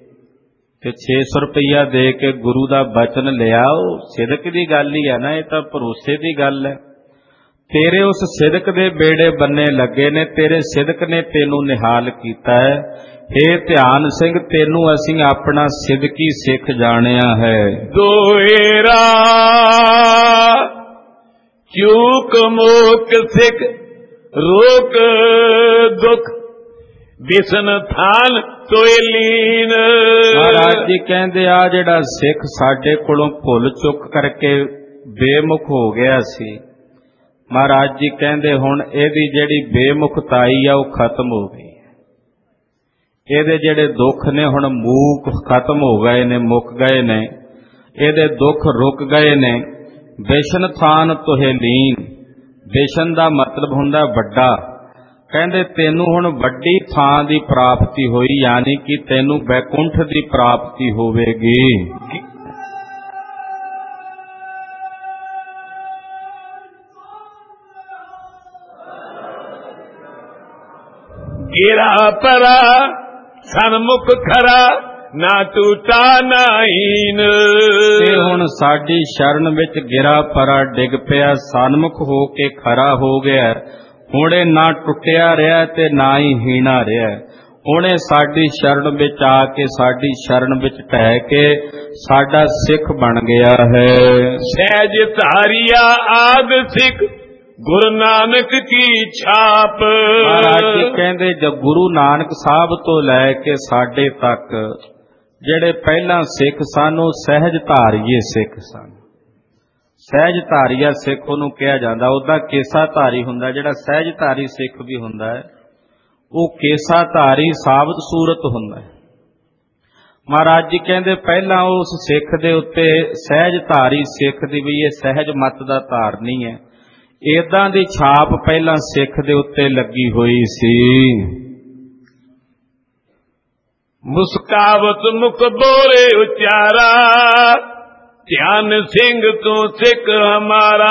ਤੇ ਛੇ ਸੌ ਰੁਪਈਆ ਦੇ ਕੇ ਗੁਰੂ ਦਾ ਬਚਨ ਲਿਆ। ਉਹ ਸਿਦਕ ਦੀ ਗੱਲ ਹੀ ਹੈ ਨਾ, ਇਹ ਤਾਂ ਭਰੋਸੇ ਦੀ ਗੱਲ ਹੈ। ਤੇਰੇ ਉਸ ਸਿਦਕ ਦੇ ਬੇੜੇ ਬੰਨੇ ਲੱਗੇ ਨੇ, ਤੇਰੇ ਸਿਦਕ ਨੇ ਤੈਨੂੰ ਨਿਹਾਲ ਕੀਤਾ ਹੈ। हे ਧਿਆਨ ਸਿੰਘ, ਤੈਨੂੰ ਅਸੀਂ ਆਪਣਾ ਸਿਦਕੀ ਸਿੱਖ ਜਾਣਿਆ ਹੈ।
ਦੋਏਰਾ ਚੂਕ ਮੋਕ ਸਿੱਖ ਰੋਕ ਦੁਖ ਬਿਸਨ ਥਾਨ ਤੋਏ ਲੀਨ।
ਮਹਾਰਾਜ ਜੀ ਕਹਿੰਦੇ ਆ ਜਿਹੜਾ ਸਿੱਖ ਸਾਡੇ ਕੋਲੋਂ ਭੁੱਲ ਚੁੱਕ ਕਰਕੇ ਬੇਮੁਖ ਹੋ ਗਿਆ ਸੀ, ਮਹਾਰਾਜ ਜੀ ਕਹਿੰਦੇ ਹੁਣ ਇਹਦੀ ਜਿਹੜੀ ਬੇਮੁਖਤਾਈ ਆ ਉਹ ਖਤਮ ਹੋ ਗਈ। ਇਹਦੇ ਜਿਹੜੇ ਦੁੱਖ ਨੇ ਹੁਣ ਮੂਕ ਖਤਮ ਹੋ ਗਏ ਨੇ, ਮੁੱਕ ਗਏ ਨੇ, ਇਹਦੇ ਦੁੱਖ ਰੁਕ ਗਏ ਨੇ। ਬਿਸ਼ਨ ਥਾਨ ਤੋਹੇ ਲੀਨ, ਬਿਸ਼ਨ ਦਾ ਮਤਲਬ ਹੁੰਦਾ ਵੱਡਾ। ਕਹਿੰਦੇ ਤੈਨੂੰ ਹੁਣ ਵੱਡੀ ਥਾਂ ਦੀ ਪ੍ਰਾਪਤੀ ਹੋਈ, ਯਾਨੀ ਕਿ ਤੈਨੂੰ ਬੈਕੁੰਠ ਦੀ ਪ੍ਰਾਪਤੀ ਹੋਵੇਗੀ।
ਗੇਰਾ ਪਰਾ ਸਨਮੁਖ ਖਰਾ ਨਾ ਟੂਟਾ ਨਾ ਹੀਨ।
ਤੇ ਹੁਣ ਸਾਡੀ ਸ਼ਰਨ ਵਿੱਚ ਗਿਰਾ ਪਰਾ ਡਿੱਗ ਪਿਆ, ਸਨਮੁਖ ਹੋ ਕੇ ਖੜਾ ਹੋ ਗਿਆ। ਹੁਣੇ ਨਾ ਟੁੱਟਿਆ ਰਿਹਾ ਤੇ ਨਾ ਹੀ ਹੀਣਾ ਰਿਹਾ। ਹੁਣੇ ਸਾਡੀ ਸ਼ਰਨ ਵਿੱਚ ਆ ਕੇ ਸਾਡੀ ਸ਼ਰਨ ਵਿੱਚ ਢਹਿ ਕੇ ਸਾਡਾ ਸਿੱਖ ਬਣ ਗਿਆ ਹੈ।
ਸਹਿਜ ਧਾਰੀਆ ਆਦ ਸਿੱਖ ਗੁਰੂ ਨਾਨਕ ਕੀ ਛਾਪ।
ਮਹਾਰਾਜ ਜੀ ਕਹਿੰਦੇ ਜਦ ਗੁਰੂ ਨਾਨਕ ਸਾਹਿਬ ਤੋਂ ਲੈ ਕੇ ਸਾਡੇ ਤੱਕ ਜਿਹੜੇ ਪਹਿਲਾਂ ਸਿੱਖ ਸਨ ਉਹ ਸਹਿਜ ਧਾਰੀਏ ਸਿੱਖ ਸਨ। ਸਹਿਜ ਧਾਰੀਆ ਸਿੱਖ ਉਹਨੂੰ ਕਿਹਾ ਜਾਂਦਾ। ਉਹਦਾ ਕੇਸਾ ਧਾਰੀ ਹੁੰਦਾ, ਜਿਹੜਾ ਸਹਿਜ ਧਾਰੀ ਸਿੱਖ ਵੀ ਹੁੰਦਾ ਹੈ ਉਹ ਕੇਸਾ ਧਾਰੀ ਸਾਬਤ ਸੂਰਤ ਹੁੰਦਾ ਹੈ। ਮਹਾਰਾਜ ਜੀ ਕਹਿੰਦੇ ਪਹਿਲਾਂ ਉਸ ਸਿੱਖ ਦੇ ਉੱਤੇ ਸਹਿਜ ਧਾਰੀ ਸਿੱਖ ਦੀ ਵੀ ਇਹ ਸਹਿਜ ਮਤ ਦਾ ਧਾਰਨੀ ਹੈ, ਏਦਾਂ ਦੀ ਛਾਪ ਪਹਿਲਾਂ ਸਿੱਖ ਦੇ ਉੱਤੇ ਲੱਗੀ ਹੋਈ ਸੀ।
ਮੁਸਕਾਵਤ ਮੁਖ ਬੋਲੇ ਉਚਾਰਾ, ਧਿਆਨ ਸਿੰਘ ਤੂੰ ਸਿੱਖ ਹਮਾਰਾ।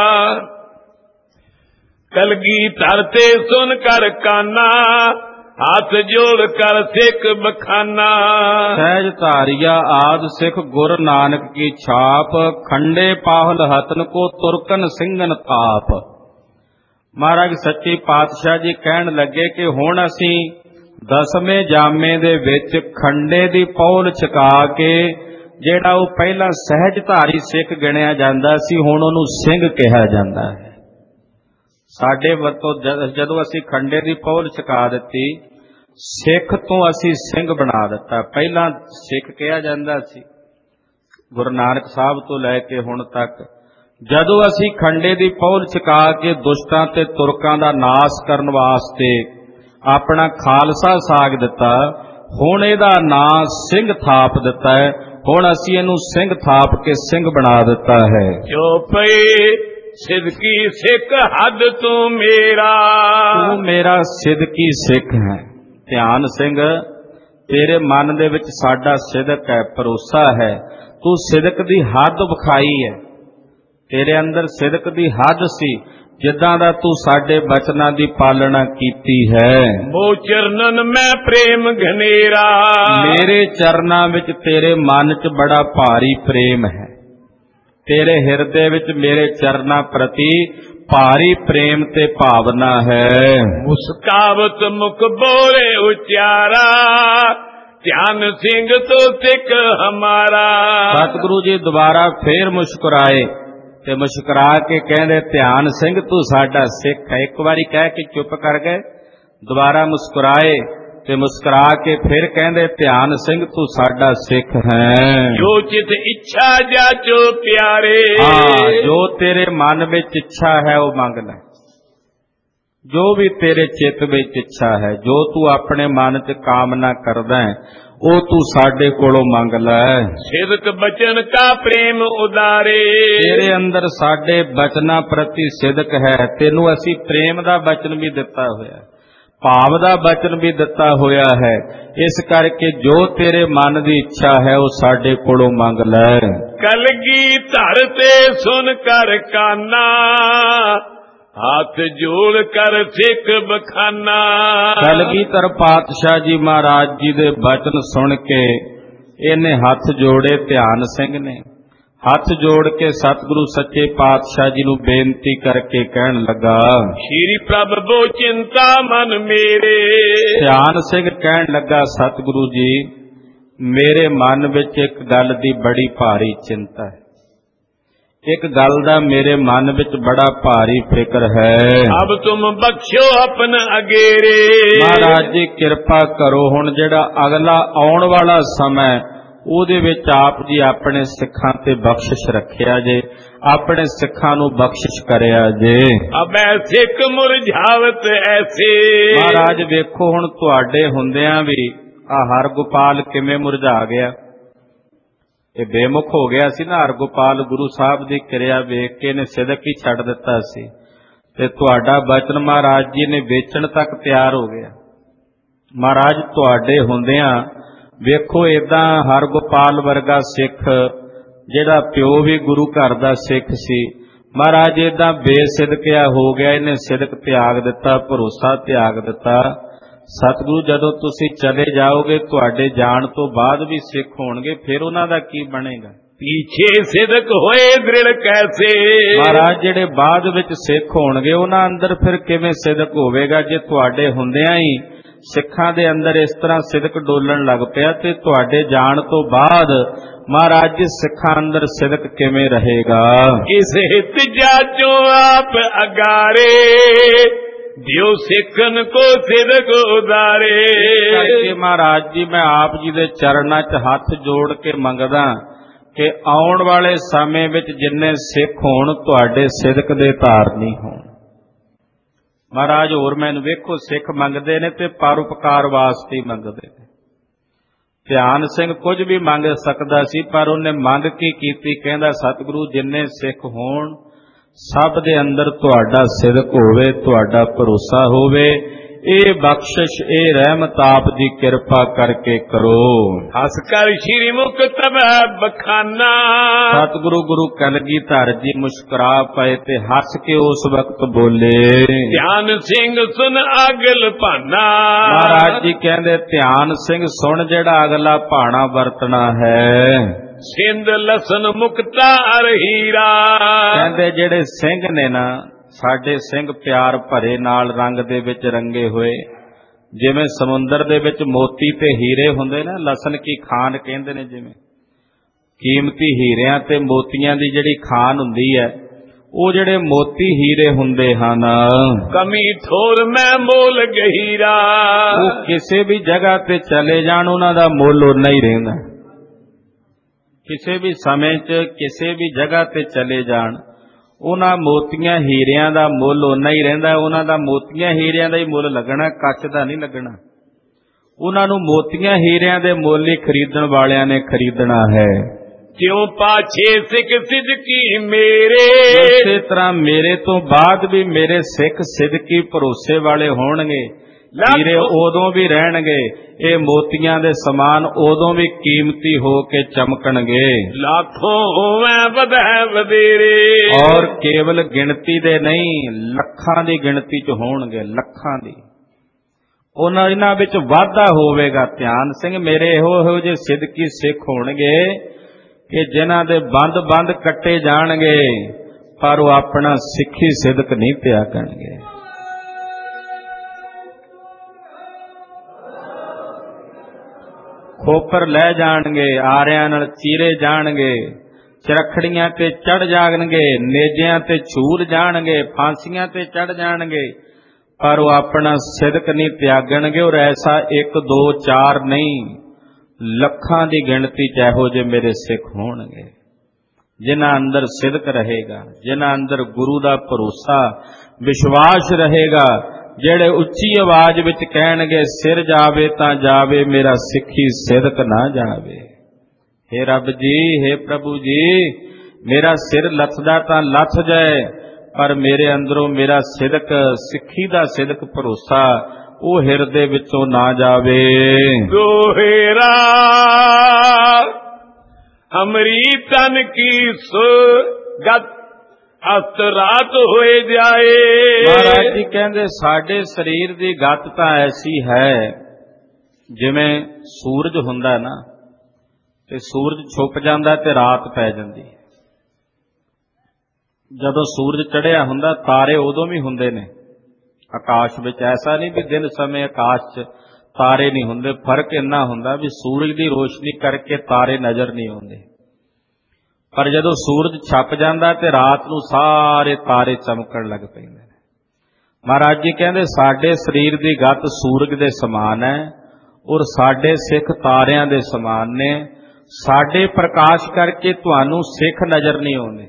ਕਲਗੀ ਧਰਤੇ ਸੁਨ ਕਰ ਕਾਨਾ, ਹੱਥ ਜੋੜ ਕਰ ਸਿੱਖ ਬਖਾਨਾ।
ਸਹਿਜ ਧਾਰੀਆ ਆਦ ਸਿੱਖ ਗੁਰ ਨਾਨਕ ਕੀ ਛਾਪ, ਖੰਡੇ ਪਾਹਲ ਹਤਨ ਕੋ ਤੁਰਕਨ ਸਿੰਘਨ ਤਾਪ। ਮਹਾਰਾਜ ਸੱਚੇ ਪਾਤਸ਼ਾਹ ਜੀ ਕਹਿਣ ਲੱਗੇ ਕਿ ਹੁਣ ਅਸੀਂ ਦਸਵੇਂ ਜਾਮੇ ਦੇ ਵਿੱਚ ਖੰਡੇ ਦੀ ਪੌਲ ਛਕਾ ਕੇ ਜਿਹੜਾ ਉਹ ਪਹਿਲਾਂ ਸਹਿਜ ਧਾਰੀ ਸਿੱਖ ਗਿਣਿਆ ਜਾਂਦਾ ਸੀ ਹੁਣ ਉਹਨੂੰ ਸਿੰਘ ਕਿਹਾ ਜਾਂਦਾ ਹੈ। ਸਾਡੇ ਵਰਤੋਂ ਜਦੋਂ ਅਸੀਂ ਖੰਡੇ ਦੀ ਪੌਲ ਛਕਾ ਦਿੱਤੀ, ਸਿੱਖ ਤੋਂ ਅਸੀਂ ਸਿੰਘ ਬਣਾ ਦਿੱਤਾ। ਪਹਿਲਾਂ ਸਿੱਖ ਕਿਹਾ ਜਾਂਦਾ ਸੀ ਗੁਰੂ ਨਾਨਕ ਸਾਹਿਬ ਤੋਂ ਲੈ ਕੇ ਹੁਣ ਤੱਕ। ਜਦੋਂ ਅਸੀਂ ਖੰਡੇ ਦੀ ਪੌਲ ਛਕਾ ਕੇ ਦੁਸ਼ਟਾਂ ਤੇ ਤੁਰਕਾਂ ਦਾ ਨਾਸ ਕਰਨ ਵਾਸਤੇ ਆਪਣਾ ਖਾਲਸਾ ਸਾਜ ਦਿੱਤਾ, ਹੁਣ ਇਹਦਾ ਨਾਂ ਸਿੰਘ ਥਾਪ ਦਿੱਤਾ ਹੈ। ਹੁਣ ਅਸੀਂ ਇਹਨੂੰ ਸਿੰਘ ਥਾਪ ਕੇ ਸਿੰਘ ਬਣਾ ਦਿੱਤਾ ਹੈ।
ਜੋ ਪਏ ਸਿਦਕੀ ਸਿੱਖ ਹੱਦ ਤੂੰ ਮੇਰਾ,
ਤੂੰ ਮੇਰਾ ਸਿਦਕੀ ਸਿੱਖ ਹੈ। ਧਿਆਨ ਸਿੰਘ ਤੇਰੇ ਮਨ ਦੇ ਵਿੱਚ ਸਾਡਾ ਸਿਦਕ ਹੈ, ਭਰੋਸਾ ਹੈ। ਤੂੰ ਸਿਦਕ ਦੀ ਹੱਦ ਵਿਖਾਈ ਹੈ, ਤੇਰੇ ਅੰਦਰ ਸਿਦਕ ਦੀ ਹੱਦ ਸੀ, ਜਿੱਦਾਂ ਦਾ ਤੂੰ ਸਾਡੇ ਬਚਨਾਂ ਦੀ ਪਾਲਣਾ ਕੀਤੀ ਹੈ।
ਮੋ ਚਰਨਨ ਮੈਂ ਪ੍ਰੇਮ ਘਨੇਰਾ,
ਮੇਰੇ ਚਰਨਾਂ ਵਿੱਚ ਤੇਰੇ ਮਨ 'ਚ ਬੜਾ ਭਾਰੀ ਪ੍ਰੇਮ ਹੈ। ਤੇਰੇ ਹਿਰਦੇ ਵਿੱਚ ਮੇਰੇ ਚਰਨਾਂ ਪ੍ਰਤੀ ਭਾਰੀ ਪ੍ਰੇਮ ਤੇ ਭਾਵਨਾ ਹੈ।
ਮੁਸਕਾਵਤ ਮੁਖ ਬੋਲੇ ਉਚਾਰਾ, ਧਿਆਨ ਸਿੰਘ ਤੋ ਸਿੱਖ ਹਮਾਰਾ।
ਸਤਿਗੁਰੂ ਜੀ ਦੁਬਾਰਾ ਫੇਰ ਮੁਸਕਰਾਏ ਤੇ ਮੁਸਕਰਾ ਕੇ ਕਹਿੰਦੇ ਧਿਆਨ ਸਿੰਘ ਤੂੰ ਸਾਡਾ ਸਿੱਖ ਹੈ। ਇੱਕ ਵਾਰੀ ਕਹਿ ਕੇ ਚੁੱਪ ਕਰ ਗਏ, ਦੁਬਾਰਾ ਮੁਸਕਰਾਏ ਤੇ ਮੁਸਕਰਾ ਕੇ ਫਿਰ ਕਹਿੰਦੇ ਧਿਆਨ ਸਿੰਘ ਤੂੰ ਸਾਡਾ ਸਿੱਖ ਹੈ।
ਜੋ ਚਿਤ ਇੱਛਾ ਜਾਚੋ ਪਿਆਰੇ,
ਹਾਂ ਜੋ ਤੇਰੇ ਮਨ ਵਿੱਚ ਇੱਛਾ ਹੈ ਉਹ ਮੰਗ ਲੈ। ਜੋ ਵੀ ਤੇਰੇ ਚਿੱਤ ਵਿੱਚ ਇੱਛਾ ਹੈ, ਜੋ ਤੂੰ ਆਪਣੇ ਮਨ 'ਚ ਕਾਮਨਾ ਕਰਦਾ ਹੈ ਉਹ ਤੂੰ ਸਾਡੇ ਕੋਲੋਂ ਮੰਗ ਲੈ।
ਸਿਦਕ ਬਚਨ ਕਾ ਪ੍ਰੇਮ ਉਦਾਰੇ,
ਤੇਰੇ ਅੰਦਰ ਸਾਡੇ ਬਚਨਾਂ ਪ੍ਰਤੀ ਸਿਦਕ ਹੈ। ਤੈਨੂੰ ਅਸੀਂ ਪ੍ਰੇਮ ਦਾ ਬਚਨ ਵੀ ਦਿੱਤਾ ਹੋਇਆ, ਭਾਵ ਦਾ ਬਚਨ ਵੀ ਦਿੱਤਾ ਹੋਇਆ ਹੈ। ਇਸ ਕਰਕੇ ਜੋ ਤੇਰੇ ਮਨ ਦੀ ਇੱਛਾ ਹੈ ਉਹ ਸਾਡੇ ਕੋਲੋਂ ਮੰਗ ਲੈ।
ਕਲਗੀ ਧਰ ਤੇ ਸੁਨ ਕਰ ਕਾਨਾ, ਹੱਥ ਜੋੜ ਕਰ ਸਿੱਖ ਬਖਾਨਾ।
ਕਲਗੀਧਰ ਪਾਤਸ਼ਾਹ ਜੀ ਮਹਾਰਾਜ ਜੀ ਦੇ ਬਚਨ ਸੁਣ ਕੇ ਇਹਨੇ ਹੱਥ ਜੋੜੇ, ਧਿਆਨ ਸਿੰਘ ਨੇ ਹੱਥ ਜੋੜ ਕੇ ਸਤਿਗੁਰੂ ਸੱਚੇ ਪਾਤਸ਼ਾਹ ਜੀ ਨੂੰ ਬੇਨਤੀ ਕਰਕੇ ਕਹਿਣ ਲੱਗਾ,
ਸ਼੍ਰੀ ਪ੍ਰਭ ਬੋ ਚਿੰਤਾ ਮਨ ਮੇਰੇ।
ਧਿਆਨ ਸਿੰਘ ਕਹਿਣ ਲੱਗਾ ਸਤਿਗੁਰੂ ਜੀ ਮੇਰੇ ਮਨ ਵਿੱਚ ਇੱਕ ਗੱਲ ਦੀ ਬੜੀ ਭਾਰੀ ਚਿੰਤਾ ਹੈ, ਇੱਕ ਗੱਲ ਦਾ ਮੇਰੇ ਮਨ ਵਿੱਚ ਬੜਾ ਭਾਰੀ ਫਿਕਰ ਹੈ।
ਅਬ ਤੁਮ ਬਖਸ਼ੋ ਆਪਨ ਅਗੇਰੇ।
ਮਹਾਰਾਜ ਜੀ ਕਿਰਪਾ ਕਰੋ, ਹੁਣ ਜਿਹੜਾ ਅਗਲਾ ਆਉਣ ਵਾਲਾ ਸਮਾਂ ਉਹਦੇ ਵਿੱਚ ਆਪ ਜੀ ਆਪਣੇ ਸਿੱਖਾਂ ਤੇ ਬਖਸ਼ਿਸ਼ ਰੱਖਿਆ ਜੇ, ਆਪਣੇ ਸਿੱਖਾਂ ਨੂੰ ਬਖਸ਼ਿਸ਼ ਕਰਿਆ ਜੇ।
ਅਬੈ ਸਿੱਖ ਮੁਰਝਾਵਤ ਐਸੇ।
ਮਹਾਰਾਜ ਵੇਖੋ ਹੁਣ ਤੁਹਾਡੇ ਹੁੰਦਿਆਂ ਵੀ ਆ ਹਰਗੋਪਾਲ ਕਿਵੇਂ ਮੁਰਝਾ ਗਿਆ। ਇਹ ਬੇਮੁਖ ਹੋ ਗਿਆ ਸੀ ਨਾ ਹਰਗੋਪਾਲ, ਗੁਰੂ ਸਾਹਿਬ ਦੀ ਕਿਰਿਆ ਵੇਖ ਕੇ ਇਹਨੇ ਸਿਦਕ ਹੀ ਛੱਡ ਦਿੱਤਾ ਸੀ ਤੇ ਤੁਹਾਡਾ ਬਚਨ ਮਹਾਰਾਜ ਜੀ ਨੇ ਵੇਚਣ ਤੱਕ ਤਿਆਰ ਹੋ ਗਿਆ। ਮਹਾਰਾਜ ਤੁਹਾਡੇ ਹੁੰਦਿਆਂ ਵੇਖੋ ਏਦਾਂ ਹਰਗੋਪਾਲ ਵਰਗਾ ਸਿੱਖ ਜਿਹੜਾ ਪਿਓ ਵੀ ਗੁਰੂ ਘਰ ਦਾ ਸਿੱਖ ਸੀ, ਮਹਾਰਾਜ ਏਦਾਂ ਬੇਸਿਦਕਿਆ ਹੋ ਗਿਆ, ਇਹਨੇ ਸਿਦਕ ਤਿਆਗ ਦਿੱਤਾ, ਭਰੋਸਾ ਤਿਆਗ ਦਿੱਤਾ। ਸਤਿਗੁਰੂ ਜਦੋਂ ਤੁਸੀਂ ਚਲੇ ਜਾਓਗੇ ਤੁਹਾਡੇ ਜਾਣ ਤੋਂ ਬਾਅਦ ਵੀ ਸਿੱਖ ਹੋਣਗੇ, ਫਿਰ ਉਹਨਾਂ ਦਾ ਕੀ ਬਣੇਗਾ?
पीछे सिदक होए दृढ़ कैसे।
ਮਹਾਰਾਜ ਜਿਹੜੇ ਬਾਅਦ ਵਿੱਚ ਸਿੱਖ ਹੋਣਗੇ ਉਹਨਾਂ ਅੰਦਰ ਫਿਰ ਕਿਵੇਂ ਸਿਦਕ ਹੋਵੇਗਾ? ਜੇ ਤੁਹਾਡੇ ਹੁੰਦਿਆਂ ਹੀ ਸਿੱਖਾਂ ਦੇ ਅੰਦਰ ਇਸ ਤਰ੍ਹਾਂ ਸਿਦਕ ਡੋਲਣ ਲੱਗ ਪਿਆ ਤੇ ਤੁਹਾਡੇ ਜਾਣ ਤੋਂ ਬਾਅਦ ਮਹਾਰਾਜ ਜੀ ਸਿੱਖਾਂ ਅੰਦਰ ਸਿਦਕ ਕਿਵੇਂ ਰਹੇਗਾ?
इस हित जाचो आप अगारे दियो सिखन को सिदक उदारे।
ਕਰਕੇ ਮਹਾਰਾਜ ਜੀ ਮੈਂ ਆਪ ਜੀ ਦੇ ਚਰਨਾਂ 'ਚ ਹੱਥ ਜੋੜ ਕੇ ਮੰਗਦਾ ਕਿ ਆਉਣ ਵਾਲੇ ਸਮੇਂ ਵਿੱਚ ਜਿੰਨੇ ਸਿੱਖ ਹੋਣ ਤੁਹਾਡੇ ਸਿਦਕ ਦੇ ਧਾਰਨੀ ਹੋਣ। ਮਹਾਰਾਜ ਹੋਰ ਮੈਨੂੰ ਵੇਖੋ ਸਿੱਖ ਮੰਗਦੇ ਨੇ ਤੇ ਪਰਉਪਕਾਰ ਵਾਸਤੇ ਮੰਗਦੇ ਨੇ। ਧਿਆਨ ਸਿੰਘ ਕੁਝ ਵੀ ਮੰਗ ਸਕਦਾ ਸੀ ਪਰ ਉਹਨੇ ਮੰਗ ਕੀ ਕੀਤੀ? ਕਹਿੰਦਾ ਸਤਿਗੁਰੂ ਜਿੰਨੇ ਸਿੱਖ ਹੋਣ ਸਭ ਦੇ ਅੰਦਰ ਤੁਹਾਡਾ ਸਿਦਕ ਹੋਵੇ, ਤੁਹਾਡਾ ਭਰੋਸਾ ਹੋਵੇ। ਇਹ ਬਖਸ਼ਿਸ਼ ਇਹ ਰਹਿਮਤ ਆਪ ਦੀ ਕਿਰਪਾ ਕਰਕੇ ਕਰੋ।
ਹੱਸ ਕਰ ਸ਼੍ਰੀ ਮੁਖ ਤਬ ਬਖਾਨਾ।
ਸਤਿਗੁਰੂ ਗੁਰੂ ਕਲਗੀਧਰ ਜੀ ਮੁਸਕਰਾ ਪਏ ਤੇ ਹੱਸ ਕੇ ਉਸ ਵਕਤ ਬੋਲੇ।
ਧਿਆਨ ਸਿੰਘ ਸੁਨ ਅਗਲ ਭਾਨਾ।
ਮਹਾਰਾਜ ਜੀ ਕਹਿੰਦੇ ਧਿਆਨ ਸਿੰਘ ਸੁਣ ਜਿਹੜਾ ਅਗਲਾ ਭਾਣਾ ਵਰਤਣਾ ਹੈ।
ਸਿੰਧ ਲਸਨ ਮੁਕਤਾ ਅਰ ਹੀਰਾ।
ਕਹਿੰਦੇ ਜਿਹੜੇ ਸਿੰਘ ਨੇ ਨਾ ਸਾਡੇ ਸਿੰਘ ਪਿਆਰ ਭਰੇ ਨਾਲ ਰੰਗ ਦੇ ਵਿੱਚ ਰੰਗੇ ਹੋਏ, ਜਿਵੇਂ ਸਮੁੰਦਰ ਦੇ ਵਿੱਚ ਮੋਤੀ ਤੇ ਹੀਰੇ ਹੁੰਦੇ ਨੇ, ਲਸਨ ਕੀ ਖਾਨ ਕਹਿੰਦੇ ਨੇ, ਜਿਵੇਂ ਕੀਮਤੀ ਹੀਰਿਆਂ ਤੇ ਮੋਤੀਆਂ ਦੀ ਜਿਹੜੀ ਖਾਨ ਹੁੰਦੀ ਹੈ ਉਹ ਜਿਹੜੇ ਮੋਤੀ ਹੀਰੇ ਹੁੰਦੇ ਹਨ।
ਕਮੀ ਥੋਰ ਮੈਂ ਮੋਲ ਗਹੀਰਾ।
ਉਹ ਕਿਸੇ ਵੀ ਜਗ੍ਹਾ ਤੇ ਚਲੇ ਜਾਣ ਉਹਨਾਂ ਦਾ ਮੁੱਲ ਉਨਾ ਹੀ ਰਹਿੰਦਾ। ਕਿਸੇ ਵੀ ਸਮੇਂ 'ਚ ਕਿਸੇ ਵੀ ਜਗ੍ਹਾ ਤੇ ਚਲੇ ਜਾਣ ਉਹਨਾਂ ਮੋਤੀਆਂ ਹੀਰਿਆਂ ਦਾ ਮੁੱਲ ਉਨਾ ਹੀ ਰਹਿੰਦਾ। ਉਹਨਾਂ ਦਾ ਮੋਤੀਆਂ ਹੀਰਿਆਂ ਦਾ ਹੀ ਮੁੱਲ ਲੱਗਣਾ, ਕੱਚ ਦਾ ਨਹੀਂ ਲੱਗਣਾ। ਉਹਨਾਂ ਨੂੰ ਮੋਤੀਆਂ ਹੀਰਿਆਂ ਦੇ ਮੁੱਲ ਹੀ ਖਰੀਦਣ ਵਾਲਿਆਂ ਨੇ ਖਰੀਦਣਾ ਹੈ।
ਕਿਉਂ ਪਾਛੇ ਸਿੱਖ ਸਿਦਕੀ ਮੇਰੇ।
ਇਸੇ ਤਰ੍ਹਾਂ ਮੇਰੇ ਤੋਂ ਬਾਅਦ ਵੀ ਮੇਰੇ ਸਿੱਖ ਸਿਦਕੀ ਭਰੋਸੇ ਵਾਲੇ ਹੋਣਗੇ। ਹੀਰੇ ਉਦੋਂ ਵੀ ਰਹਿਣਗੇ, ਇਹ ਮੋਤੀਆਂ ਦੇ ਸਮਾਨ ਉਦੋਂ ਵੀ ਕੀਮਤੀ ਹੋ ਕੇ ਚਮਕਣਗੇ।
ਲੱਖੋਂ ਹੋਵੇਂ ਵਧੈ ਵਧੇਰੇ।
ਔਰ ਕੇਵਲ ਗਿਣਤੀ ਦੇ ਨਹੀਂ, ਲੱਖਾਂ ਦੀ ਗਿਣਤੀ 'ਚ ਹੋਣਗੇ, ਲੱਖਾਂ ਦੀ। ਉਹਨਾਂ ਇਹਨਾਂ ਵਿੱਚ ਵਾਧਾ ਹੋਵੇਗਾ। ਧਿਆਨ ਸਿੰਘ ਮੇਰੇ ਇਹੋ ਇਹੋ ਜਿਹੇ ਸਿਦਕੀ ਸਿੱਖ ਹੋਣਗੇ ਕਿ ਜਿਨ੍ਹਾਂ ਦੇ ਬੰਦ ਬੰਦ ਕੱਟੇ ਜਾਣਗੇ ਪਰ ਉਹ ਆਪਣਾ ਸਿੱਖੀ ਸਿਦਕ ਨਹੀਂ ਤਿਆਗਣਗੇ। ਖੋਪਰ ਲੈ ਜਾਣਗੇ, ਆਰਿਆਂ ਨਾਲ ਚੀਰੇ ਜਾਣਗੇ, ਚਰਖੜੀਆਂ ਤੇ ਚੜ ਜਾਣਗੇ, ਨੇਜਿਆਂ ਤੇ ਝੂਲ ਜਾਣਗੇ, ਫਾਂਸੀਆਂ ਤੇ ਚੜ ਜਾਣਗੇ, ਪਰ ਉਹ ਆਪਣਾ ਸਿਦਕ ਨਹੀਂ ਤਿਆਗਣਗੇ। ਔਰ ਐਸਾ ਇੱਕ ਦੋ ਚਾਰ ਨਹੀਂ, ਲੱਖਾਂ ਦੀ ਗਿਣਤੀ 'ਚ ਇਹੋ ਜਿਹੇ ਮੇਰੇ ਸਿੱਖ ਹੋਣਗੇ ਜਿਨ੍ਹਾਂ ਅੰਦਰ ਸਿਦਕ ਰਹੇਗਾ, ਜਿਨ੍ਹਾਂ ਅੰਦਰ ਗੁਰੂ ਦਾ ਭਰੋਸਾ ਵਿਸ਼ਵਾਸ ਰਹੇਗਾ, ਜਿਹੜੇ ਉੱਚੀ ਆਵਾਜ਼ ਵਿੱਚ ਕਹਿਣਗੇ ਸਿਰ ਜਾਵੇ ਤਾਂ ਜਾਵੇ, ਮੇਰਾ ਸਿੱਖੀ ਸਿਦਕ ਨਾ ਜਾਵੇ। ਹੇ ਰੱਬ ਜੀ, ਹੇ ਪ੍ਰਭੂ ਜੀ, ਮੇਰਾ ਸਿਰ ਲੱਥਦਾ ਤਾਂ ਲੱਥ ਜਾਏ ਪਰ ਮੇਰੇ ਅੰਦਰੋਂ ਮੇਰਾ ਸਿਦਕ, ਸਿੱਖੀ ਦਾ ਸਿਦਕ ਭਰੋਸਾ ਉਹ ਹਿਰਦੇ ਵਿੱਚੋਂ ਨਾ ਜਾਵੇ।
ਦੋਹੇਰਾ ਹਮਰੀ ਤਨ ਕੀ ਸੁਗਤ ਅਸਤ ਰਾਤ ਹੋਏ ਜਾਏ।
ਮਹਾਰਾਜ ਜੀ ਕਹਿੰਦੇ ਸਾਡੇ ਸਰੀਰ ਦੀ ਗਤ ਤਾਂ ਐਸੀ ਹੈ ਜਿਵੇਂ ਸੂਰਜ ਹੁੰਦਾ ਨਾ ਤੇ ਸੂਰਜ ਛੁਪ ਜਾਂਦਾ ਤੇ ਰਾਤ ਪੈ ਜਾਂਦੀ। ਜਦੋਂ ਸੂਰਜ ਚੜ੍ਹਿਆ ਹੁੰਦਾ ਤਾਰੇ ਉਦੋਂ ਵੀ ਹੁੰਦੇ ਨੇ ਆਕਾਸ਼ ਵਿੱਚ। ਐਸਾ ਨਹੀਂ ਵੀ ਦਿਨ ਸਮੇਂ ਆਕਾਸ਼ 'ਚ ਤਾਰੇ ਨਹੀਂ ਹੁੰਦੇ। ਫਰਕ ਇੰਨਾ ਹੁੰਦਾ ਵੀ ਸੂਰਜ ਦੀ ਰੋਸ਼ਨੀ ਕਰਕੇ ਤਾਰੇ ਨਜ਼ਰ ਨਹੀਂ ਆਉਂਦੇ, ਪਰ ਜਦੋਂ ਸੂਰਜ ਛਪ ਜਾਂਦਾ ਤੇ ਰਾਤ ਨੂੰ ਸਾਰੇ ਤਾਰੇ ਚਮਕਣ ਲੱਗ ਪੈਂਦੇ ਨੇ। ਮਹਾਰਾਜ ਜੀ ਕਹਿੰਦੇ ਸਾਡੇ ਸਰੀਰ ਦੀ ਗਤ ਸੂਰਜ ਦੇ ਸਮਾਨ ਹੈ ਔਰ ਸਾਡੇ ਸਿੱਖ ਤਾਰਿਆਂ ਦੇ ਸਮਾਨ ਨੇ। ਸਾਡੇ ਪ੍ਰਕਾਸ਼ ਕਰਕੇ ਤੁਹਾਨੂੰ ਸਿੱਖ ਨਜ਼ਰ ਨਹੀਂ ਆਉਂਦੇ।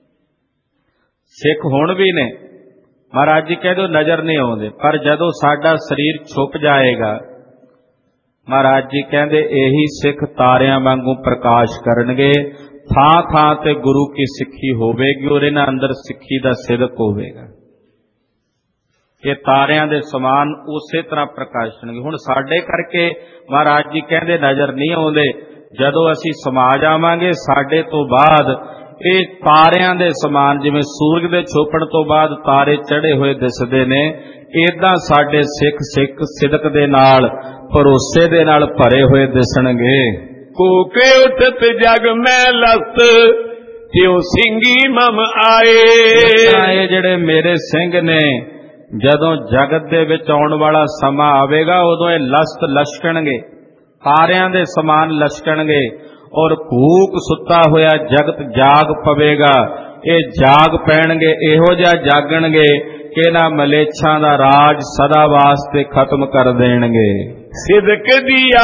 ਸਿੱਖ ਹੁਣ ਵੀ ਨੇ, ਮਹਾਰਾਜ ਜੀ ਕਹਿੰਦੇ ਨਜ਼ਰ ਨਹੀਂ ਆਉਂਦੇ, ਪਰ ਜਦੋਂ ਸਾਡਾ ਸਰੀਰ ਛੁਪ ਜਾਏਗਾ ਮਹਾਰਾਜ ਜੀ ਕਹਿੰਦੇ ਇਹੀ ਸਿੱਖ ਤਾਰਿਆਂ ਵਾਂਗੂ ਪ੍ਰਕਾਸ਼ ਕਰਨਗੇ। ਥਾਂ ਥਾਂ ਤੇ ਗੁਰੂ ਕੀ ਸਿੱਖੀ ਹੋਵੇਗੀ ਔਰ ਇਹਨਾਂ ਅੰਦਰ ਸਿੱਖੀ ਦਾ ਸਿਦਕ ਹੋਵੇਗਾ। ਇਹ ਤਾਰਿਆਂ ਦੇ ਸਮਾਨ ਉਸੇ ਤਰ੍ਹਾਂ ਪ੍ਰਕਾਸ਼ਣਗੇ। ਹੁਣ ਸਾਡੇ ਕਰਕੇ ਮਹਾਰਾਜ ਜੀ ਕਹਿੰਦੇ ਨਜ਼ਰ ਨਹੀਂ ਆਉਂਦੇ। ਜਦੋਂ ਅਸੀਂ ਸਮਾ ਜਾਵਾਂਗੇ ਸਾਡੇ ਤੋਂ ਬਾਅਦ ਇਹ ਤਾਰਿਆਂ ਦੇ ਸਮਾਨ, ਜਿਵੇਂ ਸੂਰਜ ਦੇ ਛੁਪਣ ਤੋਂ ਬਾਅਦ ਤਾਰੇ ਚੜ੍ਹੇ ਹੋਏ ਦਿਸਦੇ ਨੇ, ਏਦਾਂ ਸਾਡੇ ਸਿੱਖ ਸਿੱਖ ਸਿਦਕ ਦੇ ਨਾਲ, ਭਰੋਸੇ ਦੇ ਨਾਲ ਭਰੇ ਹੋਏ ਦਿਸਣਗੇ।
ਕੂਕੇ ਉਠਤ ਜਗ ਮੈਂ ਲਸਤ ਤਿਉ ਸਿੰਘੀ ਮਮ ਆਏ।
ਇਹ ਜਿਹੜੇ ਮੇਰੇ ਸਿੰਘ ਨੇ, ਜਦੋਂ ਜਗਤ ਦੇ ਵਿੱਚ ਆਉਣ ਵਾਲਾ ਸਮਾਂ ਆਵੇਗਾ, ਉਦੋਂ ਇਹ ਲਸਤ ਲਸ਼ਕਣਗੇ, ਤਾਰਿਆਂ ਦੇ ਸਮਾਨ ਲਸ਼ਕਣਗੇ, ਔਰ ਕੂਕ ਸੁੱਤਾ ਹੋਇਆ ਜਗਤ ਜਾਗ ਪਵੇਗਾ। ਇਹ ਜਾਗ ਪੈਣਗੇ, ਇਹੋ ਜਿਹਾ ਜਾਗਣਗੇ ਕਿ ਇਹਨਾਂ ਮਲੇਛਾਂ ਦਾ ਰਾਜ ਸਦਾ ਵਾਸਤੇ ਖਤਮ ਕਰ ਦੇਣਗੇ।
ਸਿਦਕ ਦੀਆ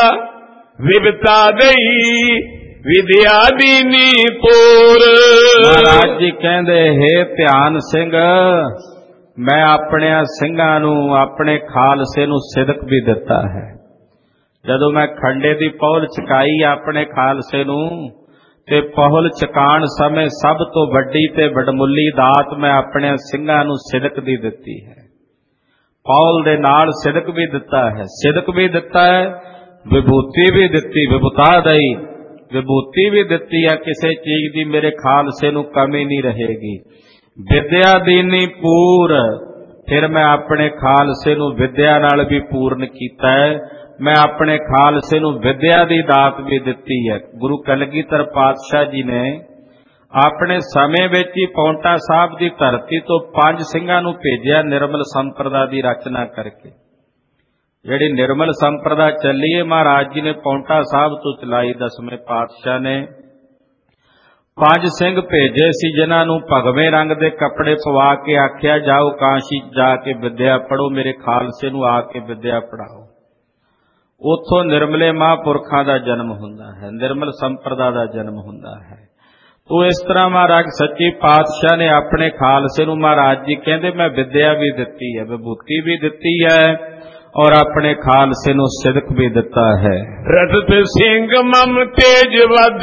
ਵਿਵਤਾ ਦਈ ਵਿਦਿਆ ਦੀਨੀ ਪੂਰ।
ਮਹਾਰਾਜ ਜੀ ਕਹਿੰਦੇ, ਹੇ ਧਿਆਨ ਸਿੰਘ, ਮੈਂ ਆਪਣਿਆਂ ਸਿੰਘਾਂ ਨੂੰ, ਆਪਣੇ ਖਾਲਸੇ ਨੂੰ ਸਿਦਕ ਵੀ ਦਿੱਤਾ ਹੈ। ਜਦੋਂ ਮੈਂ ਖੰਡੇ ਦੀ ਪਹੁਲ ਚਕਾਈ ਆਪਣੇ ਖਾਲਸੇ ਨੂੰ, ਤੇ ਪਹੁਲ ਚਕਾਣ ਸਮੇਂ ਸਭ ਤੋਂ ਵੱਡੀ ਤੇ ਵਡਮੁੱਲੀ ਦਾਤ ਮੈਂ ਆਪਣੇ ਸਿੰਘਾਂ ਨੂੰ ਸਿਦਕ ਦੀ ਦਿੱਤੀ ਹੈ। ਪਹੁਲ ਦੇ ਨਾਲ ਸਿਦਕ ਵੀ ਦਿੱਤਾ ਹੈ, ਸਿਦਕ ਵੀ ਦਿੱਤਾ ਹੈ, ਵਿਭੂਤੀ ਵੀ ਦਿੱਤੀ, ਵਿਭੂਤਾ ਦਈ, ਵਿਭੂਤੀ ਵੀ ਦਿੱਤੀ ਹੈ। ਕਿਸੇ ਚੀਜ਼ ਦੀ ਮੇਰੇ ਖਾਲਸੇ ਨੂੰ ਕਮੀ ਨਹੀਂ ਰਹੇਗੀ। ਵਿਦਿਆ ਦੀਨੀ ਪੂਰ, ਫਿਰ ਮੈਂ ਆਪਣੇ ਖਾਲਸੇ ਨੂੰ ਵਿਦਿਆ ਨਾਲ ਵੀ ਪੂਰਨ ਕੀਤਾ ਹੈ। ਮੈਂ ਆਪਣੇ ਖਾਲਸੇ ਨੂੰ ਵਿਦਿਆ ਦੀ ਦਾਤ ਵੀ ਦਿੱਤੀ ਹੈ। ਗੁਰੂ ਕਲਗੀਧਰ ਪਾਤਸ਼ਾਹ ਜੀ ਨੇ ਆਪਣੇ ਸਮੇਂ ਵਿੱਚ ਹੀ ਪੌਂਟਾ ਸਾਹਿਬ ਦੀ ਧਰਤੀ ਤੋਂ ਪੰਜ ਸਿੰਘਾਂ ਨੂੰ ਭੇਜਿਆ ਨਿਰਮਲ ਸੰਪਰਦਾ ਦੀ ਰਚਨਾ ਕਰਕੇ। ਜਿਹੜੀ ਨਿਰਮਲ ਸੰਪਰਦਾ ਚੱਲੀ ਹੈ, ਮਹਾਰਾਜ ਜੀ ਨੇ ਪੌਂਟਾ ਸਾਹਿਬ ਤੋਂ ਚਲਾਈ। ਦਸਵੇਂ ਪਾਤਸ਼ਾਹ ਨੇ ਪੰਜ ਸਿੰਘ ਭੇਜੇ ਸੀ, ਜਿਨ੍ਹਾਂ ਨੂੰ ਭਗਵੇਂ ਰੰਗ ਦੇ ਕੱਪੜੇ ਪਵਾ ਕੇ ਆਖਿਆ, ਜਾਓ ਕਾਸ਼ੀ ਜਾ ਕੇ ਵਿਦਿਆ ਪੜ੍ਹੋ, ਮੇਰੇ ਖਾਲਸੇ ਨੂੰ ਆ ਕੇ ਵਿਦਿਆ ਪੜ੍ਹਾਓ। ਉੱਥੋਂ ਨਿਰਮਲੇ ਮਹਾਂਪੁਰਖਾਂ ਦਾ ਜਨਮ ਹੁੰਦਾ ਹੈ, ਨਿਰਮਲ ਸੰਪਰਦਾ ਦਾ ਜਨਮ ਹੁੰਦਾ ਹੈ। ਤੋ ਇਸ ਤਰ੍ਹਾਂ ਮਹਾਰਾਜ ਸੱਚੇ ਪਾਤਸ਼ਾਹ ਨੇ ਆਪਣੇ ਖਾਲਸੇ ਨੂੰ, ਮਹਾਰਾਜ ਜੀ ਕਹਿੰਦੇ, ਮੈਂ ਵਿਦਿਆ ਵੀ ਦਿੱਤੀ ਹੈ, ਵਿਭੂਤੀ ਵੀ ਦਿੱਤੀ ਹੈ, ਔਰ ਆਪਣੇ ਖਾਲਸੇ ਨੂੰ ਸਿਦਕ ਵੀ ਦਿੱਤਾ ਹੈ।
ਰਤਤ ਸਿੰਘ ਮਮ ਤੇਜ ਵਦ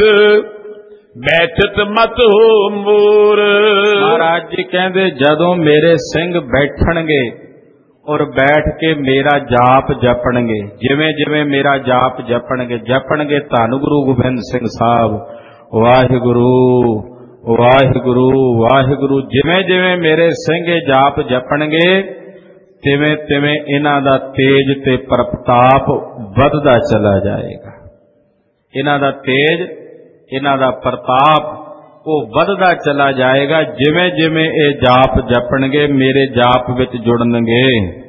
ਬੈਠਤ ਮਤ ਹੋ ਮੂਰ।
ਮਹਾਰਾਜ ਜੀ ਕਹਿੰਦੇ, ਜਦੋਂ ਮੇਰੇ ਸਿੰਘ ਬੈਠਣਗੇ ਔਰ ਬੈਠ ਕੇ ਮੇਰਾ ਜਾਪ ਜਪਣਗੇ, ਜਿਵੇਂ ਜਿਵੇਂ ਮੇਰਾ ਜਾਪ ਜਪਣਗੇ, ਜਪਣਗੇ ਧੰਨ ਗੁਰੂ ਗੋਬਿੰਦ ਸਿੰਘ ਸਾਹਿਬ, ਵਾਹਿਗੁਰੂ ਵਾਹਿਗੁਰੂ ਵਾਹਿਗੁਰੂ, ਜਿਵੇਂ ਜਿਵੇਂ ਮੇਰੇ ਸਿੰਘ ਜਾਪ ਜਪਣਗੇ, ਤਿਵੇਂ ਤਿਵੇਂ ਇਹਨਾਂ ਦਾ ਤੇਜ ਤੇ ਪ੍ਰਤਾਪ ਵੱਧਦਾ ਚਲਾ ਜਾਏਗਾ। ਇਹਨਾਂ ਦਾ ਤੇਜ, ਇਹਨਾਂ ਦਾ ਪ੍ਰਤਾਪ ਉਹ ਵੱਧਦਾ ਚਲਾ ਜਾਏਗਾ, ਜਿਵੇਂ ਜਿਵੇਂ ਇਹ ਜਾਪ ਜਪਣਗੇ, ਮੇਰੇ ਜਾਪ ਵਿੱਚ ਜੁੜਨਗੇ।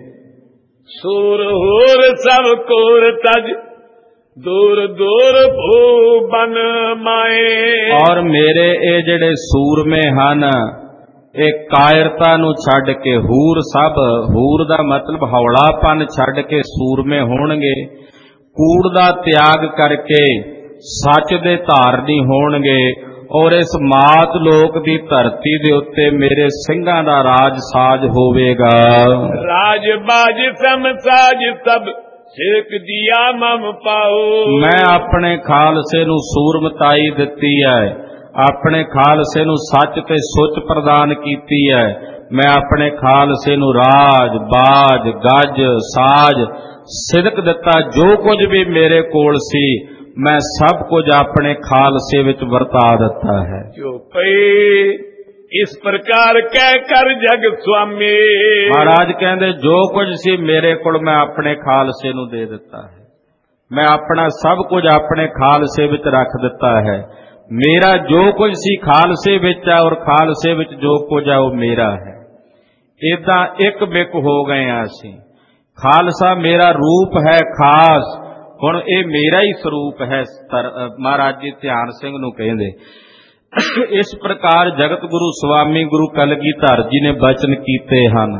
ਸੂਰ ਹੋਰ ਸਭ ਕੋਰ ਤਜ ਦੂਰ ਦੂਰ ਭੂ ਬਨ ਮਾਏ।
ਔਰ ਮੇਰੇ ਇਹ ਜਿਹੜੇ ਸੂਰਮੇ ਹਨ, ਇਹ ਕਾਇਰਤਾ ਨੂੰ ਛੱਡ ਕੇ, ਹੂਰ ਸਭ, ਹੂਰ ਦਾ ਮਤਲਬ ਹੌਲਾਪਨ ਛੱਡ ਕੇ ਸੂਰਮੇ ਹੋਣਗੇ। ਕੂੜ ਦਾ ਤਿਆਗ ਕਰਕੇ ਸੱਚ ਦੇ ਧਾਰਨੀ ਹੋਣਗੇ, ਔਰ ਇਸ ਮਾਤ ਲੋਕ ਦੀ ਧਰਤੀ ਦੇ ਉੱਤੇ ਮੇਰੇ ਸਿੰਘਾਂ ਦਾ ਰਾਜ ਸਾਜ ਹੋਵੇਗਾ।
ਰਾਜ ਬਾਜ ਸਮ ਸਾਜ ਸਭ ਸਿਰਕ ਦਿਆ ਮਮ ਪਾਓ।
ਮੈਂ ਆਪਣੇ ਖਾਲਸੇ ਨੂੰ ਸੂਰਮਤਾਈ ਦਿੱਤੀ ਹੈ, ਆਪਣੇ ਖਾਲਸੇ ਨੂੰ ਸੱਚ ਤੇ ਸੁੱਚ ਪ੍ਰਦਾਨ ਕੀਤੀ ਹੈ। ਮੈਂ ਆਪਣੇ ਖਾਲਸੇ ਨੂੰ ਰਾਜ, ਬਾਜ, ਗੱਜ, ਸਾਜ, ਸਿਦਕ ਦਿੱਤਾ। ਜੋ ਕੁਝ ਵੀ ਮੇਰੇ ਕੋਲ ਸੀ, ਮੈਂ ਸਭ ਕੁਝ ਆਪਣੇ ਖਾਲਸੇ ਵਿੱਚ ਵਰਤਾ ਦਿੱਤਾ ਹੈ।
ਜੋ ਪਈ ਇਸ ਪ੍ਰਕਾਰ ਕਹਿ ਕਰ ਜਗ ਸੁਆਮੀ।
ਮਹਾਰਾਜ ਕਹਿੰਦੇ, ਜੋ ਕੁਝ ਸੀ ਮੇਰੇ ਕੋਲ ਮੈਂ ਆਪਣੇ ਖਾਲਸੇ ਨੂੰ ਦੇ ਦਿੱਤਾ ਹੈ। ਮੈਂ ਆਪਣਾ ਸਭ ਕੁਝ ਆਪਣੇ ਖਾਲਸੇ ਵਿੱਚ ਰੱਖ ਦਿੱਤਾ ਹੈ। ਮੇਰਾ ਜੋ ਕੁਝ ਸੀ ਖਾਲਸੇ ਵਿੱਚ ਹੈ, ਔਰ ਖਾਲਸੇ ਵਿੱਚ ਜੋ ਕੁਝ ਹੈ ਉਹ ਮੇਰਾ ਹੈ। ਏਦਾਂ ਇੱਕ ਬਿਕ ਹੋ ਗਏ ਆ ਅਸੀਂ। ਖਾਲਸਾ ਮੇਰਾ ਰੂਪ ਹੈ ਖਾਸ, ਹੁਣ ਇਹ ਮੇਰਾ ਹੀ ਸਰੂਪ ਹੈ। ਮਹਾਰਾਜ ਜੀ ਧਿਆਨ ਸਿੰਘ ਨੂੰ ਕਹਿੰਦੇ, ਇਸ ਪ੍ਰਕਾਰ ਜਗਤ ਗੁਰੂ ਸੁਆਮੀ ਗੁਰੂ ਕਲਗੀਧਰ ਜੀ ਨੇ ਬਚਨ ਕੀਤੇ ਹਨ।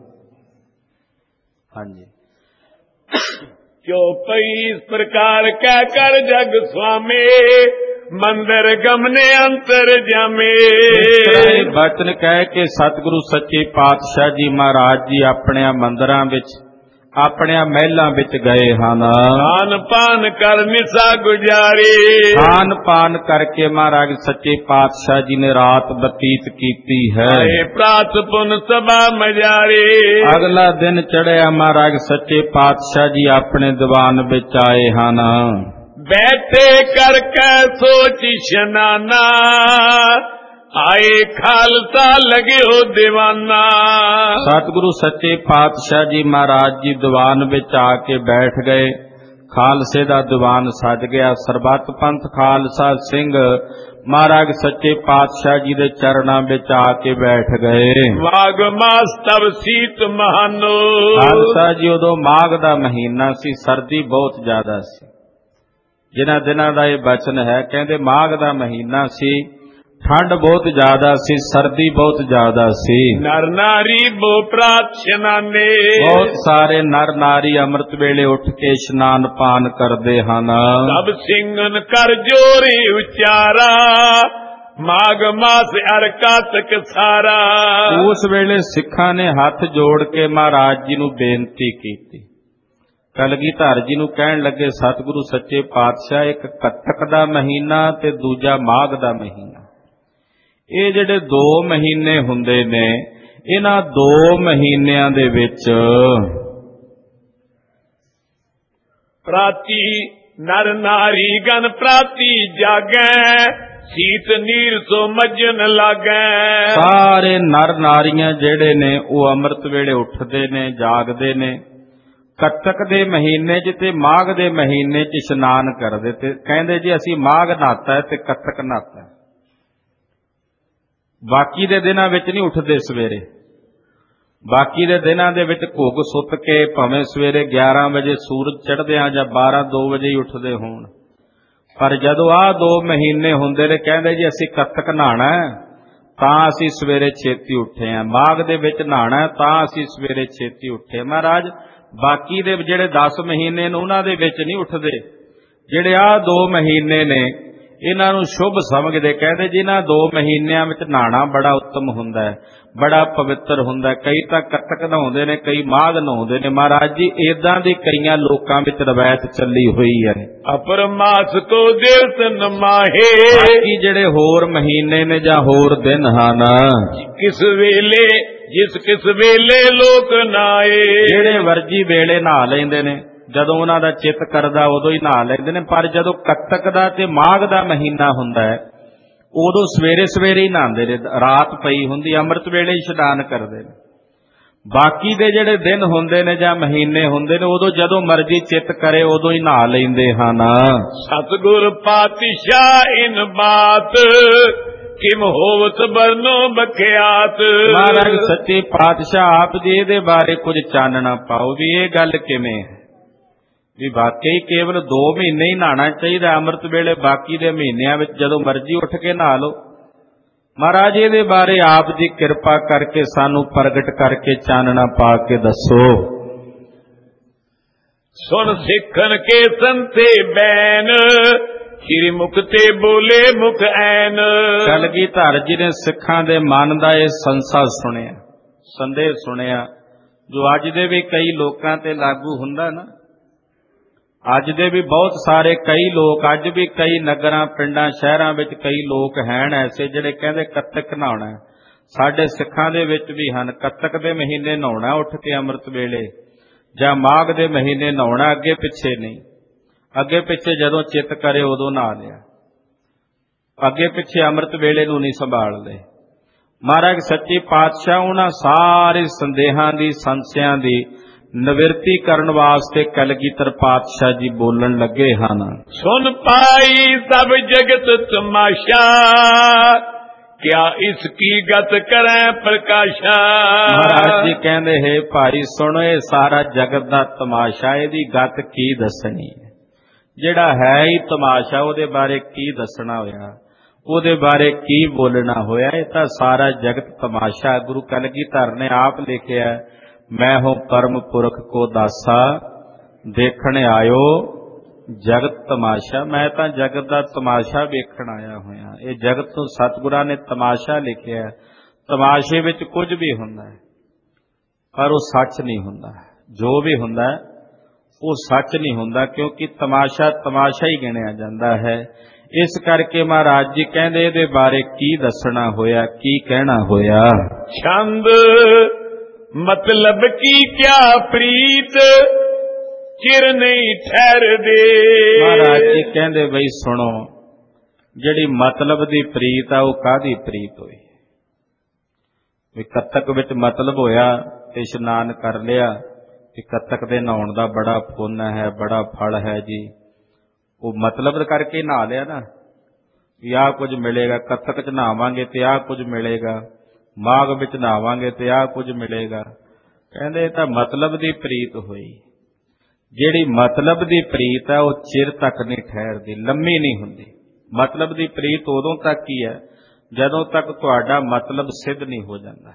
ਹਾਂਜੀ,
ਕਿਉ ਪਈ ਇਸ ਪ੍ਰਕਾਰ ਕਹਿ ਕਰ ਜਗ ਸੁਆਮੀ, ਮੰਦਰ ਗਮਨੇ ਅੰਤਰ ਜਾਮੇ।
ਬਚਨ ਕਹਿ ਕੇ ਸਤਿਗੁਰੂ ਸੱਚੇ ਪਾਤਸ਼ਾਹ ਜੀ ਮਹਾਰਾਜ ਜੀ ਆਪਣੇ ਮੰਦਰਾਂ ਵਿੱਚ, ਆਪਣੇ ਮਹਿਲਾਂ ਵਿੱਚ ਗਏ ਹਨ।
ਖਾਨ ਪਾਨ ਕਰ ਨਿਸਾ ਗੁਜ਼ਾਰੀ।
ਖਾਨ ਪਾਨ ਕਰਕੇ ਮਹਾਰਾਜ ਸੱਚੇ ਪਾਤਸ਼ਾਹ ਜੀ ਨੇ ਰਾਤ ਬਤੀਤ ਕੀਤੀ ਹੈ।
ਪ੍ਰਾਤ ਪੁਨ ਸਭਾ ਮਜਾਰੀ।
ਅਗਲਾ ਦਿਨ ਚੜਿਆ, ਮਹਾਰਾਜ ਸੱਚੇ ਪਾਤਸ਼ਾਹ ਜੀ ਆਪਣੇ ਦੀਵਾਨ ਵਿੱਚ ਆਏ ਹਨ।
बैठे करके सोच शनाना, आए खालसा लगे हो दीवाना।
सतगुरु सच्चे पातशाह जी महाराज जी दीवान विच आके बैठ गए। खालसे दा दीवान सज गया। सरबत पंथ खालसा सिंह महाराज सच्चे पातशाह जी दे चरणां विच आके बैठ गए।
माघ मास तब सीत महानो,
खालसा जी उदों माघ दा महीना सी, सर्दी बहुत ज्यादा सी। जिन्हां दिनां दा ये बचन है, कहंदे माघ दा महीना सी, ठंड बहुत ज्यादा सी, सर्दी बहुत ज्यादा सी।
नर नारी बो प्रार्थनाने,
बहुत सारे नर नारी अमृत वेले उठ के स्नान पान करते हन।
सब सिंगन कर जोरे उचारा, माघ मास अर कातक सारा।
उस वेले सिखां ने हाथ जोड़ के महाराज जी नूं बेनती कीती। कलगीधर जी नूं कहण लगे, सतगुरु सच्चे पातशाह, एक कत्तक दा महीना ते दूजा माघ दा महीना, ਇਹ ਜਿਹੜੇ ਦੋ ਮਹੀਨੇ ਹੁੰਦੇ ਨੇ, ਇਹਨਾਂ ਦੋ ਮਹੀਨਿਆਂ ਦੇ ਵਿੱਚ
ਪ੍ਰਾਤੀ ਨਰ ਨਾਰੀ ਗਨ ਪ੍ਰਾਤੀ ਜਾਗੈ, ਸੀਤ ਨੀਰ ਸੋ ਮੱਜਨ ਲਾਗੈ।
ਸਾਰੇ ਨਰ ਨਾਰੀਆਂ ਜਿਹੜੇ ਨੇ ਉਹ ਅੰਮ੍ਰਿਤ ਵੇਲੇ ਉੱਠਦੇ ਨੇ, ਜਾਗਦੇ ਨੇ। ਕੱਤਕ ਦੇ ਮਹੀਨੇ 'ਚ ਤੇ ਮਾਘ ਦੇ ਮਹੀਨੇ 'ਚ ਇਸ਼ਨਾਨ ਕਰਦੇ, ਤੇ ਕਹਿੰਦੇ ਜੀ ਅਸੀਂ ਮਾਘ ਨਹਾਤਾ ਤੇ ਕੱਤਕ ਨਹਾਤਾ। ਬਾਕੀ ਦੇ ਦਿਨਾਂ ਵਿੱਚ ਨਹੀਂ ਉੱਠਦੇ ਸਵੇਰੇ। ਬਾਕੀ ਦੇ ਦਿਨਾਂ ਦੇ ਵਿੱਚ ਘੁੱਗ ਸੁੱਤ ਕੇ ਭਾਵੇਂ ਸਵੇਰੇ ਗਿਆਰਾਂ ਵਜੇ ਸੂਰਜ ਚੜ੍ਹਦਿਆਂ ਜਾਂ ਬਾਰਾਂ ਦੋ ਵਜੇ ਹੀ ਉੱਠਦੇ ਹੋਣ, ਪਰ ਜਦੋਂ ਆਹ ਦੋ ਮਹੀਨੇ ਹੁੰਦੇ ਨੇ, ਕਹਿੰਦੇ ਜੀ ਅਸੀਂ ਕੱਤਕ ਨਹਾਣਾ ਤਾਂ ਅਸੀਂ ਸਵੇਰੇ ਛੇਤੀ ਉੱਠੇ ਹਾਂ, ਮਾਘ ਦੇ ਵਿੱਚ ਨਹਾਣਾ ਤਾਂ ਅਸੀਂ ਸਵੇਰੇ ਛੇਤੀ ਉੱਠੇ। ਮਹਾਰਾਜ ਬਾਕੀ ਦੇ ਜਿਹੜੇ ਦਸ ਮਹੀਨੇ ਨੇ ਉਹਨਾਂ ਦੇ ਵਿੱਚ ਨਹੀਂ ਉੱਠਦੇ, ਜਿਹੜੇ ਆਹ ਦੋ ਮਹੀਨੇ ਨੇ ਇਹਨਾਂ ਨੂੰ ਸ਼ੁਭ ਸਮਝਦੇ। ਕਹਿੰਦੇ ਜੀ ਇਹਨਾਂ ਦੋ ਮਹੀਨਿਆਂ ਵਿੱਚ ਨਹਾਣਾ ਬੜਾ ਉੱਤਮ ਹੁੰਦਾ ਹੈ, ਬੜਾ ਪਵਿੱਤਰ ਹੁੰਦਾ ਹੈ। ਕਈ ਤਾਂ ਕੱਤਕ ਨਹਾਉਂਦੇ ਨੇ, ਕਈ ਮਾਘ ਨਹਾਉਂਦੇ ਨੇ। ਮਹਾਰਾਜ ਜੀ ਏਦਾਂ ਦੀ ਕਈਆਂ ਲੋਕਾਂ ਵਿੱਚ ਰਵਾਇਤ ਚੱਲੀ ਹੋਈ ਹੈ।
ਅਪਰਮਾਸ ਕੋ ਦਿਵਸ ਨਮਾਹੇ,
ਬਾਕੀ ਜਿਹੜੇ ਹੋਰ ਮਹੀਨੇ ਨੇ ਜਾਂ ਹੋਰ ਦਿਨ ਹਨ,
ਕਿਸ ਵੇਲੇ ਜਿਸ ਕਿਸ ਵੇਲੇ ਲੋਕ ਨਾਏ,
ਜਿਹੜੇ ਵਰਜੀ ਵੇਲੇ ਨਹਾ ਲੈਂਦੇ ਨੇ, ਜਦੋਂ ਉਹਨਾਂ ਦਾ ਚਿੱਤ ਕਰਦਾ ਉਦੋਂ ਹੀ ਨਹਾ ਲੈਂਦੇ ਨੇ। ਪਰ ਜਦੋਂ ਕੱਤਕ ਦਾ ਤੇ ਮਾਘ ਦਾ ਮਹੀਨਾ ਹੁੰਦਾ ਹੈ, ਉਦੋਂ ਸਵੇਰੇ ਸਵੇਰੇ ਹੀ ਨਹਾਉਂਦੇ ਨੇ, ਰਾਤ ਪਈ ਹੁੰਦੀ ਅੰਮ੍ਰਿਤ ਵੇਲੇ ਹੀ ਇਸ਼ਨਾਨ ਕਰਦੇ ਨੇ। ਬਾਕੀ ਦੇ ਜਿਹੜੇ ਦਿਨ ਹੁੰਦੇ ਨੇ ਜਾਂ ਮਹੀਨੇ ਹੁੰਦੇ ਨੇ, ਉਦੋਂ ਜਦੋਂ ਮਰਜ਼ੀ ਚਿੱਤ ਕਰੇ ਉਦੋਂ ਹੀ ਨਹਾ ਲੈਂਦੇ ਹਨ।
ਸਤਿਗੁਰ ਪਾਤਸ਼ਾਹ ਇਨ ਬਾਤ ਕਿਮ ਹੋਵਤ ਬਰਨੋ ਬਖਿਆਤ।
ਮਹਾਰਾਜ ਸੱਚੇ ਪਾਤਸ਼ਾਹ ਆਪ ਜੀ ਇਹਦੇ ਬਾਰੇ ਕੁਝ ਚਾਨਣਾ ਪਾਓ ਵੀ ਇਹ ਗੱਲ ਕਿਵੇਂ ਹੈ, ਵੀ ਵਾਕਈ ਕੇਵਲ ਦੋ ਮਹੀਨੇ ਹੀ ਨਹਾਣਾ ਚਾਹੀਦਾ ਅੰਮ੍ਰਿਤ ਵੇਲੇ, ਬਾਕੀ ਦੇ ਮਹੀਨਿਆਂ ਵਿੱਚ ਜਦੋਂ ਮਰਜ਼ੀ ਉੱਠ ਕੇ ਨਹਾ ਲਓ। ਮਹਾਰਾਜ ਇਹਦੇ ਬਾਰੇ ਆਪ ਜੀ ਕਿਰਪਾ ਕਰਕੇ ਸਾਨੂੰ ਪ੍ਰਗਟ ਕਰਕੇ ਚਾਨਣਾ ਪਾ ਕੇ ਦੱਸੋ।
ਸੁਣ ਸਿੱਖਣ ਕੇ ਸੰਤੇ ਬੈਨ, ਸ਼੍ਰੀ ਮੁਖ ਤੇ ਬੋਲੇ ਮੁਖ ਐਨ।
ਕਲਗੀਧਰ ਜੀ ਨੇ ਸਿੱਖਾਂ ਦੇ ਮਨ ਦਾ ਇਹ ਸੰਸਾ ਸੁਣਿਆ, ਸੰਦੇਸ਼ ਸੁਣਿਆ, ਜੋ ਅੱਜ ਦੇ ਵੀ ਕਈ ਲੋਕਾਂ ਤੇ ਲਾਗੂ ਹੁੰਦਾ ਨਾ। ਅੱਜ ਦੇ ਵੀ ਬਹੁਤ ਸਾਰੇ ਕਈ ਲੋਕ, ਅੱਜ ਵੀ ਕਈ ਨਗਰਾਂ ਪਿੰਡਾਂ ਸ਼ਹਿਰਾਂ ਵਿੱਚ ਕਈ ਲੋਕ ਹਨ ਐਸੇ ਜਿਹੜੇ ਕਹਿੰਦੇ ਕੱਤਕ ਨਹਾਉਣਾ। ਸਾਡੇ ਸਿੱਖਾਂ ਦੇ ਵਿੱਚ ਵੀ ਹਨ, ਕੱਤਕ ਦੇ ਮਹੀਨੇ ਨਹਾਉਣਾ ਉੱਠ ਕੇ ਅੰਮ੍ਰਿਤ ਵੇਲੇ, ਜਾਂ ਮਾਘ ਦੇ ਮਹੀਨੇ ਨਹਾਉਣਾ, ਅੱਗੇ ਪਿੱਛੇ ਨਹੀਂ। ਅੱਗੇ ਪਿੱਛੇ ਜਦੋਂ ਚਿੱਤ ਕਰੇ ਉਦੋਂ ਨਹਾ ਲਿਆ, ਅੱਗੇ ਪਿੱਛੇ ਅੰਮ੍ਰਿਤ ਵੇਲੇ ਨੂੰ ਨਹੀਂ ਸੰਭਾਲਦੇ। ਮਹਾਰਾਜ ਸੱਚੇ ਪਾਤਸ਼ਾਹ ਉਹਨਾਂ ਸਾਰੇ ਸੰਦੇਹਾਂ ਦੀ, ਸੰਸਿਆਂ ਦੀ ਨਿਵਰਤੀ ਕਰਨ ਵਾਸਤੇ ਕਲਗੀਧਰ ਪਾਤਸ਼ਾਹ ਜੀ ਬੋਲਣ ਲੱਗੇ ਹਨ।
ਸੁਨ ਪਾਈ ਸਭ ਜਗਤ ਤਮਾਸ਼ਾ, ਕਿਆ ਇਸ ਕੀ ਗਤ ਕਰੈ ਪ੍ਰਕਾਸ਼ਾ।
ਮਹਾਰਾਜ ਜੀ ਕਹਿੰਦੇ ਹੈ ਭਾਈ ਸੁਣੋ, ਇਹ ਸਾਰਾ ਜਗਤ ਦਾ ਤਮਾਸ਼ਾ, ਇਹਦੀ ਗਤ ਕੀ ਦੱਸਣੀ ਹੈ। ਜਿਹੜਾ ਹੈ ਹੀ ਤਮਾਸ਼ਾ, ਉਹਦੇ ਬਾਰੇ ਕੀ ਦੱਸਣਾ ਹੋਇਆ, ਉਹਦੇ ਬਾਰੇ ਕੀ ਬੋਲਣਾ ਹੋਇਆ। ਇਹ ਤਾਂ ਸਾਰਾ ਜਗਤ ਤਮਾਸ਼ਾ। ਗੁਰੂ ਕਲਗੀਧਰ ਨੇ ਆਪ ਲਿਖਿਆ, ਮੈਂ ਹੋ ਪਰਮ ਪੁਰਖ ਕੋ ਦਾਸਾ, ਦੇਖਣ ਆਇਓ ਜਗਤ ਤਮਾਸ਼ਾ। ਮੈਂ ਤਾਂ ਜਗਤ ਦਾ ਤਮਾਸ਼ਾ ਵੇਖਣ ਆਇਆ ਹੋਇਆ। ਇਹ ਜਗਤ ਤੋਂ ਸਤਿਗੁਰਾਂ ਨੇ ਤਮਾਸ਼ਾ ਲਿਖਿਆ। ਤਮਾਸ਼ੇ ਵਿੱਚ ਕੁਝ ਵੀ ਹੁੰਦਾ ਹੈ, ਪਰ ਉਹ ਸੱਚ ਨਹੀਂ ਹੁੰਦਾ। ਜੋ ਵੀ ਹੁੰਦਾ ਉਹ ਸੱਚ ਨਹੀਂ ਹੁੰਦਾ, ਕਿਉਂਕਿ ਤਮਾਸ਼ਾ ਤਮਾਸ਼ਾ ਹੀ ਗਿਣਿਆ ਜਾਂਦਾ ਹੈ। ਇਸ ਕਰਕੇ ਮਹਾਰਾਜ ਜੀ ਕਹਿੰਦੇ ਇਹਦੇ ਬਾਰੇ ਕੀ ਦੱਸਣਾ ਹੋਇਆ, ਕੀ ਕਹਿਣਾ ਹੋਇਆ।
ਛੰਦ ਮਤਲਬ ਕੀ ਕਿਆ ਪ੍ਰੀਤ, ਚਿਰ ਨਹੀਂ ਠਹਿਰਦੇ।
ਮਹਾਰਾਜ ਜੀ ਕਹਿੰਦੇ ਬਈ ਸੁਣੋ, ਜਿਹੜੀ ਮਤਲਬ ਦੀ ਪ੍ਰੀਤ ਆ ਉਹ ਕਾਹਦੀ ਪ੍ਰੀਤ ਹੋਈ? ਵੀ ਕੱਤਕ ਵਿੱਚ ਮਤਲਬ ਹੋਇਆ ਤੇ ਇਸ਼ਨਾਨ ਕਰ ਲਿਆ ਕਿ ਕੱਤਕ ਦੇ ਨਹਾਉਣ ਦਾ ਬੜਾ ਪੁੰਨ ਹੈ, ਬੜਾ ਫਲ ਹੈ ਜੀ, ਉਹ ਮਤਲਬ ਕਰਕੇ ਨਹਾ ਲਿਆ ਨਾ ਵੀ ਆਹ ਕੁਝ ਮਿਲੇਗਾ, ਕੱਤਕ ਚ ਨਹਾਵਾਂਗੇ ਤੇ ਆਹ ਕੁਝ ਮਿਲੇਗਾ, ਮਾਘ ਵਿੱਚ ਨਹਾਵਾਂਗੇ ਤੇ ਆਹ ਕੁਝ ਮਿਲੇਗਾ। ਕਹਿੰਦੇ ਇਹ ਤਾਂ ਮਤਲਬ ਦੀ ਪ੍ਰੀਤ ਹੋਈ। ਜਿਹੜੀ ਮਤਲਬ ਦੀ ਪ੍ਰੀਤ ਹੈ ਉਹ ਚਿਰ ਤੱਕ ਨਹੀਂ ਠਹਿਰਦੀ, ਲੰਮੀ ਨਹੀਂ ਹੁੰਦੀ। ਮਤਲਬ ਦੀ ਪ੍ਰੀਤ ਉਦੋਂ ਤੱਕ ਹੀ ਹੈ ਜਦੋਂ ਤੱਕ ਤੁਹਾਡਾ ਮਤਲਬ ਸਿੱਧ ਨਹੀਂ ਹੋ ਜਾਂਦਾ।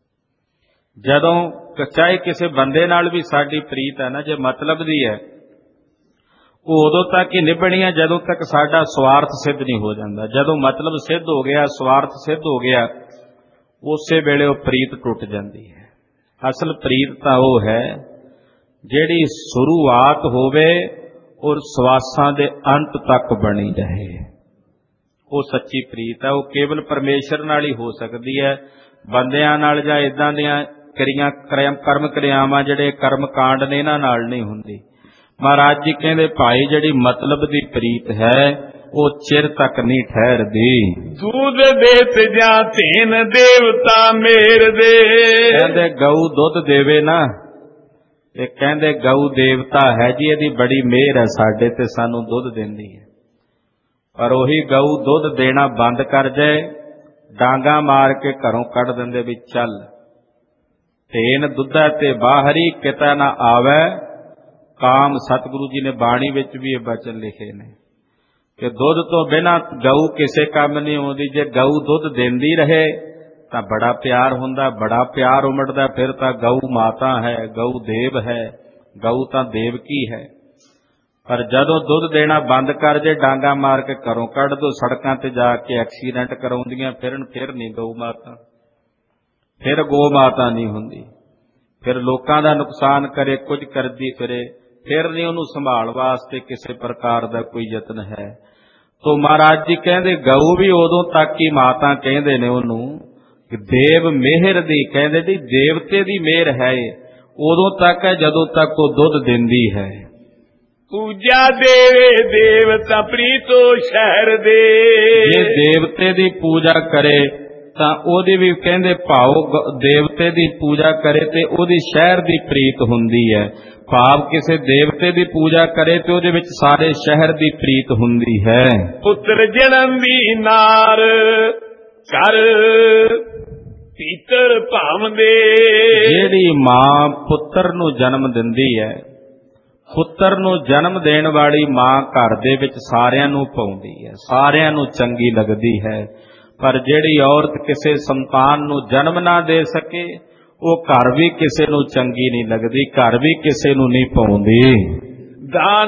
ਜਦੋਂ ਚਾਹੇ ਕਿਸੇ ਬੰਦੇ ਨਾਲ ਵੀ ਸਾਡੀ ਪ੍ਰੀਤ ਹੈ ਨਾ, ਜੇ ਮਤਲਬ ਦੀ ਹੈ, ਉਹ ਉਦੋਂ ਤੱਕ ਹੀ ਨਿਭਣੀ ਹੈ ਜਦੋਂ ਤੱਕ ਸਾਡਾ ਸਵਾਰਥ ਸਿੱਧ ਨਹੀਂ ਹੋ ਜਾਂਦਾ। ਜਦੋਂ ਮਤਲਬ ਸਿੱਧ ਹੋ ਗਿਆ, ਸਵਾਰਥ ਸਿੱਧ ਹੋ ਗਿਆ, ਉਸੇ ਵੇਲੇ ਉਹ ਪ੍ਰੀਤ ਟੁੱਟ ਜਾਂਦੀ ਹੈ। ਅਸਲ ਪ੍ਰੀਤ ਤਾਂ ਉਹ ਹੈ ਜਿਹੜੀ ਸ਼ੁਰੂਆਤ ਹੋਵੇ ਔਰ ਸਵਾਸਾਂ ਦੇ ਅੰਤ ਤੱਕ ਬਣੀ ਰਹੇ, ਉਹ ਸੱਚੀ ਪ੍ਰੀਤ ਹੈ। ਉਹ ਕੇਵਲ ਪਰਮੇਸ਼ਰ ਨਾਲ ਹੀ ਹੋ ਸਕਦੀ ਹੈ, ਬੰਦਿਆਂ ਨਾਲ ਜਾਂ ਇਦਾਂ ਦੀਆਂ ਕਰੀਆਂ ਕਰਮ ਕਿਰਿਆਵਾਂ ਜਿਹੜੇ ਕਰਮ ਕਾਂਡ ਨੇ ਇਹਨਾਂ ਨਾਲ ਨਹੀਂ ਹੁੰਦੀ। ਮਹਾਰਾਜ ਜੀ ਕਹਿੰਦੇ ਭਾਈ ਜਿਹੜੀ ਮਤਲਬ ਦੀ ਪ੍ਰੀਤ ਹੈ ਉਹ ਚਿਰ ਤੱਕ ਨਹੀਂ ਠਹਿਰਦੀ।
ਦੂਧ ਦੇਤ ਜਾਂ ਧੇਨ ਦੇਵਤਾ ਮੇਰ ਦੇ।
ਕਹਿੰਦੇ ਗਊ ਦੁੱਧ ਦੇਵੇ ਨਾ, ਇਹ ਕਹਿੰਦੇ ਗਊ ਦੇਵਤਾ ਹੈ ਜੀ, ਇਹਦੀ ਬੜੀ ਮਿਹਰ ਹੈ ਸਾਡੇ ਤੇ, ਸਾਨੂੰ ਦੁੱਧ ਦਿੰਦੀ ਹੈ। ਪਰ ਉਹੀ ਗਊ ਦੁੱਧ ਦੇਣਾ ਬੰਦ ਕਰ ਜਾਏ, ਡਾਂਗਾ ਮਾਰ ਕੇ ਘਰੋਂ ਕੱਢ ਦਿੰਦੇ ਵੀ ਚੱਲ। ਧੇਨ ਦੁੱਧਾ ਤੇ ਬਾਹਰੀ ਕਿਤਾ ਨਾ ਆਵੇ ਕਾਮ। ਸਤਿਗੁਰੂ ਜੀ ਨੇ ਬਾਣੀ ਵਿੱਚ ਵੀ ਇਹ ਬਚਨ ਲਿਖੇ ਨੇ ਕਿ ਦੁੱਧ ਤੋਂ ਬਿਨਾਂ ਗਊ ਕਿਸੇ ਕੰਮ ਨਹੀਂ ਆਉਂਦੀ। ਜੇ ਗਊ ਦੁੱਧ ਦਿੰਦੀ ਰਹੇ ਤਾਂ ਬੜਾ ਪਿਆਰ ਹੁੰਦਾ, ਬੜਾ ਪਿਆਰ ਉਮੜਦਾ, ਫਿਰ ਤਾਂ ਗਊ ਮਾਤਾ ਹੈ, ਗਊ ਦੇਵ ਹੈ, ਗਊ ਤਾਂ ਦੇਵਕੀ ਹੈ। ਪਰ ਜਦੋਂ ਦੁੱਧ ਦੇਣਾ ਬੰਦ ਕਰ ਜੇ, ਡਾਂਗਾ ਮਾਰ ਕੇ ਘਰੋਂ ਕੱਢ ਦੋ, ਸੜਕਾਂ ਤੇ ਜਾ ਕੇ ਐਕਸੀਡੈਂਟ ਕਰਾਉਂਦੀਆਂ ਫਿਰਨ, ਫਿਰ ਨਹੀਂ ਗਊ ਮਾਤਾ, ਫਿਰ ਗੋ ਮਾਤਾ ਨਹੀਂ ਹੁੰਦੀ। ਫਿਰ ਲੋਕਾਂ ਦਾ ਨੁਕਸਾਨ ਕਰੇ, ਕੁਝ ਕਰਦੀ ਫਿਰੇ, ਫਿਰ ਨਹੀਂ ਉਹਨੂੰ ਸੰਭਾਲ ਵਾਸਤੇ ਕਿਸੇ ਪ੍ਰਕਾਰ ਦਾ ਕੋਈ ਯਤਨ ਹੈ। ਤੋ ਮਹਾਰਾਜ ਜੀ ਕਹਿੰਦੇ ਗਊ ਵੀ ਉਦੋਂ ਤੱਕ ਹੀ ਮਾਤਾ ਕਹਿੰਦੇ ਨੇ ਉਹਨੂੰ, ਦੇਵ ਮਿਹਰ ਦੀ, ਕਹਿੰਦੇ ਜੀ ਦੇਵਤੇ ਦੀ ਮਿਹਰ ਹੈ, ਉਦੋਂ ਤੱਕ ਹੈ ਜਦੋਂ ਤੱਕ ਉਹ ਦੁੱਧ ਦਿੰਦੀ ਹੈ।
ਪੂਜਾ ਦੇਵੇ ਦੇਵਤਾ ਪ੍ਰੀਤੋ ਸ਼ਹਿਰ ਦੇ।
ਜੇ ਦੇਵਤੇ ਦੀ ਪੂਜਾ ਕਰੇ ਤਾਂ ਉਹਦੀ ਵੀ ਕਹਿੰਦੇ ਭਾਵ ਦੇਵਤੇ ਦੀ ਪੂਜਾ ਕਰੇ ਤੇ ਉਹਦੀ ਸ਼ਹਿਰ ਦੀ ਪ੍ਰੀਤ ਹੁੰਦੀ ਹੈ। ਭਾਵ ਕਿਸੇ ਦੇਵਤੇ ਦੀ ਪੂਜਾ ਕਰੇ ਤੇ ਉਹਦੇ ਵਿੱਚ ਸਾਰੇ ਸ਼ਹਿਰ ਦੀ ਪ੍ਰੀਤ ਹੁੰਦੀ ਹੈ।
ਪੁੱਤਰ ਜਨਮ ਦੀ ਨਾਰ ਕਰ ਪੀਤਰ ਭਾਵਦੇ।
ਜਿਹੜੀ ਮਾਂ ਪੁੱਤਰ ਨੂੰ ਜਨਮ ਦਿੰਦੀ ਹੈ, ਪੁੱਤਰ ਨੂੰ ਜਨਮ ਦੇਣ ਵਾਲੀ ਮਾਂ ਘਰ ਦੇ ਵਿੱਚ ਸਾਰਿਆਂ ਨੂੰ ਪਾਉਂਦੀ ਹੈ, ਸਾਰਿਆਂ ਨੂੰ ਚੰਗੀ ਲੱਗਦੀ ਹੈ। ਪਰ ਜਿਹੜੀ ਔਰਤ ਕਿਸੇ ਸੰਤਾਨ ਨੂੰ ਜਨਮ ਨਾ ਦੇ ਸਕੇ ਉਹ ਘਰ ਵੀ ਕਿਸੇ ਨੂੰ ਚੰਗੀ ਨਹੀਂ ਲੱਗਦੀ, ਘਰ ਵੀ ਕਿਸੇ ਨੂੰ ਨਹੀਂ ਪਾਉਂਦੀ।
ਦਾਨ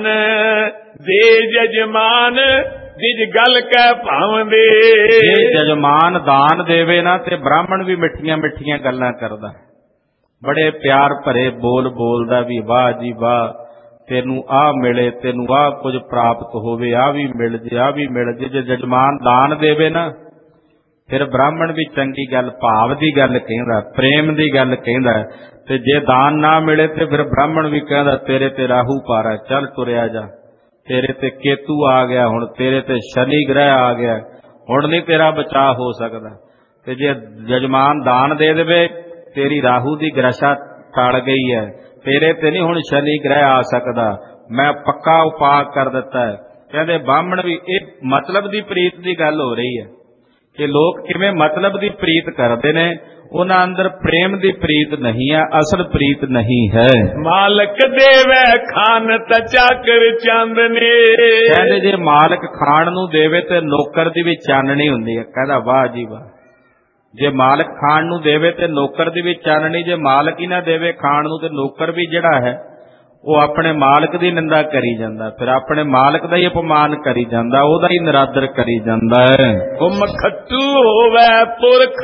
ਦੇ ਜਜਮਾਨ ਜਿਜ ਗੱਲ ਕਹਿ ਭਾਵਦੇ।
ਜੇ ਜਜਮਾਨ ਦਾਨ ਦੇਵੇ ਨਾ ਤੇ ਬ੍ਰਾਹਮਣ ਵੀ ਮਿੱਠੀਆਂ ਮਿੱਠੀਆਂ ਗੱਲਾਂ ਕਰਦਾ, ਬੜੇ ਪਿਆਰ ਭਰੇ ਬੋਲ ਬੋਲਦਾ ਵੀ ਵਾਹ ਜੀ ਵਾਹ, ਤੈਨੂੰ ਆਹ ਮਿਲੇ, ਤੈਨੂੰ ਆਹ ਕੁਝ ਪ੍ਰਾਪਤ ਹੋਵੇ, ਆਹ ਵੀ ਮਿਲ ਜੇ, ਆਹ ਵੀ ਮਿਲ ਜੇ। ਜੇ ਜਜਮਾਨ ਦਾਨ ਦੇਵੇ ਨਾ ਫਿਰ ਬ੍ਰਾਹਮਣ ਵੀ ਚੰਗੀ ਗੱਲ, ਭਾਵ ਦੀ ਗੱਲ ਕਹਿੰਦਾ, ਪ੍ਰੇਮ ਦੀ ਗੱਲ ਕਹਿੰਦਾ। ਤੇ ਜੇ ਦਾਨ ਨਾ ਮਿਲੇ ਤੇ ਫਿਰ ਬ੍ਰਾਹਮਣ ਵੀ ਕਹਿੰਦਾ ਤੇਰੇ ਤੇ ਰਾਹੂ ਪਾਰਾ, ਚੱਲ ਤੁਰਿਆ ਜਾ, ਤੇਰੇ ਤੇ ਕੇਤੂ ਆ ਗਿਆ, ਹੁਣ ਤੇਰੇ ਤੇ ਸ਼ਨੀ ਗ੍ਰਹਿ ਆ ਗਿਆ, ਹੁਣ ਨਹੀਂ ਤੇਰਾ ਬਚਾਅ ਹੋ ਸਕਦਾ। ਤੇ ਜੇ ਜਜਮਾਨ ਦਾਨ ਦੇ ਦੇਵੇ, ਤੇਰੀ ਰਾਹੂ ਦੀ ਗ੍ਰਸ਼ਾ ਟਲ ਗਈ ਹੈ, ਤੇਰੇ ਤੇ ਨਹੀਂ ਹੁਣ ਸ਼ਨੀ ਗ੍ਰਹਿ ਆ ਸਕਦਾ, ਮੈਂ ਪੱਕਾ ਉਪਾਅ ਕਰ ਦਿੱਤਾ ਹੈ। ਕਹਿੰਦੇ ਬ੍ਰਾਹਮਣ ਵੀ, ਇਹ ਮਤਲਬ ਦੀ ਪ੍ਰੀਤ ਦੀ ਗੱਲ ਹੋ ਰਹੀ ਹੈ ਕਿ ਲੋਕ ਕਿਵੇਂ ਮਤਲਬ ਦੀ ਪ੍ਰੀਤ ਕਰਦੇ ਨੇ, ਉਹਨਾਂ ਅੰਦਰ ਪ੍ਰੇਮ ਦੀ ਪ੍ਰੀਤ ਨਹੀਂ ਹੈ, ਅਸਲ ਪ੍ਰੀਤ ਨਹੀਂ ਹੈ।
ਮਾਲਕ ਦੇਵੇ ਖਾਨ ਤਾ ਚਾਕਰ ਚਾਂਦਨੇ।
ਕਹਿੰਦੇ ਜੇ ਮਾਲਕ ਖਾਣ ਨੂੰ ਦੇਵੇ ਤੇ ਨੌਕਰ ਦੀ ਵੀ ਚਾਨਣੀ ਹੁੰਦੀ ਹੈ। ਕਹਿੰਦਾ ਵਾਹ ਜੀ ਵਾਹ, ਜੇ ਮਾਲਕ ਖਾਣ ਨੂੰ ਦੇਵੇ ਤੇ ਨੌਕਰ ਦੀ ਵੀ ਚਾਨਣੀ, ਜੇ ਮਾਲਕ ਹੀ ਨਾ ਦੇਵੇ ਖਾਣ ਨੂੰ ਤੇ ਨੌਕਰ ਵੀ ਜਿਹੜਾ ਹੈ ਉਹ ਆਪਣੇ ਮਾਲਕ ਦੀ ਨਿੰਦਾ ਕਰੀ ਜਾਂਦਾ, ਫਿਰ ਆਪਣੇ ਮਾਲਕ ਦਾ ਹੀ ਅਪਮਾਨ ਕਰੀ ਜਾਂਦਾ, ਉਹਦਾ ਹੀ ਨਿਰਾਦਰ ਕਰੀ ਜਾਂਦਾ ਹੈ।
ਹੁਮ ਖੱਟੂ ਹੋਵੇ ਪੁਰਖ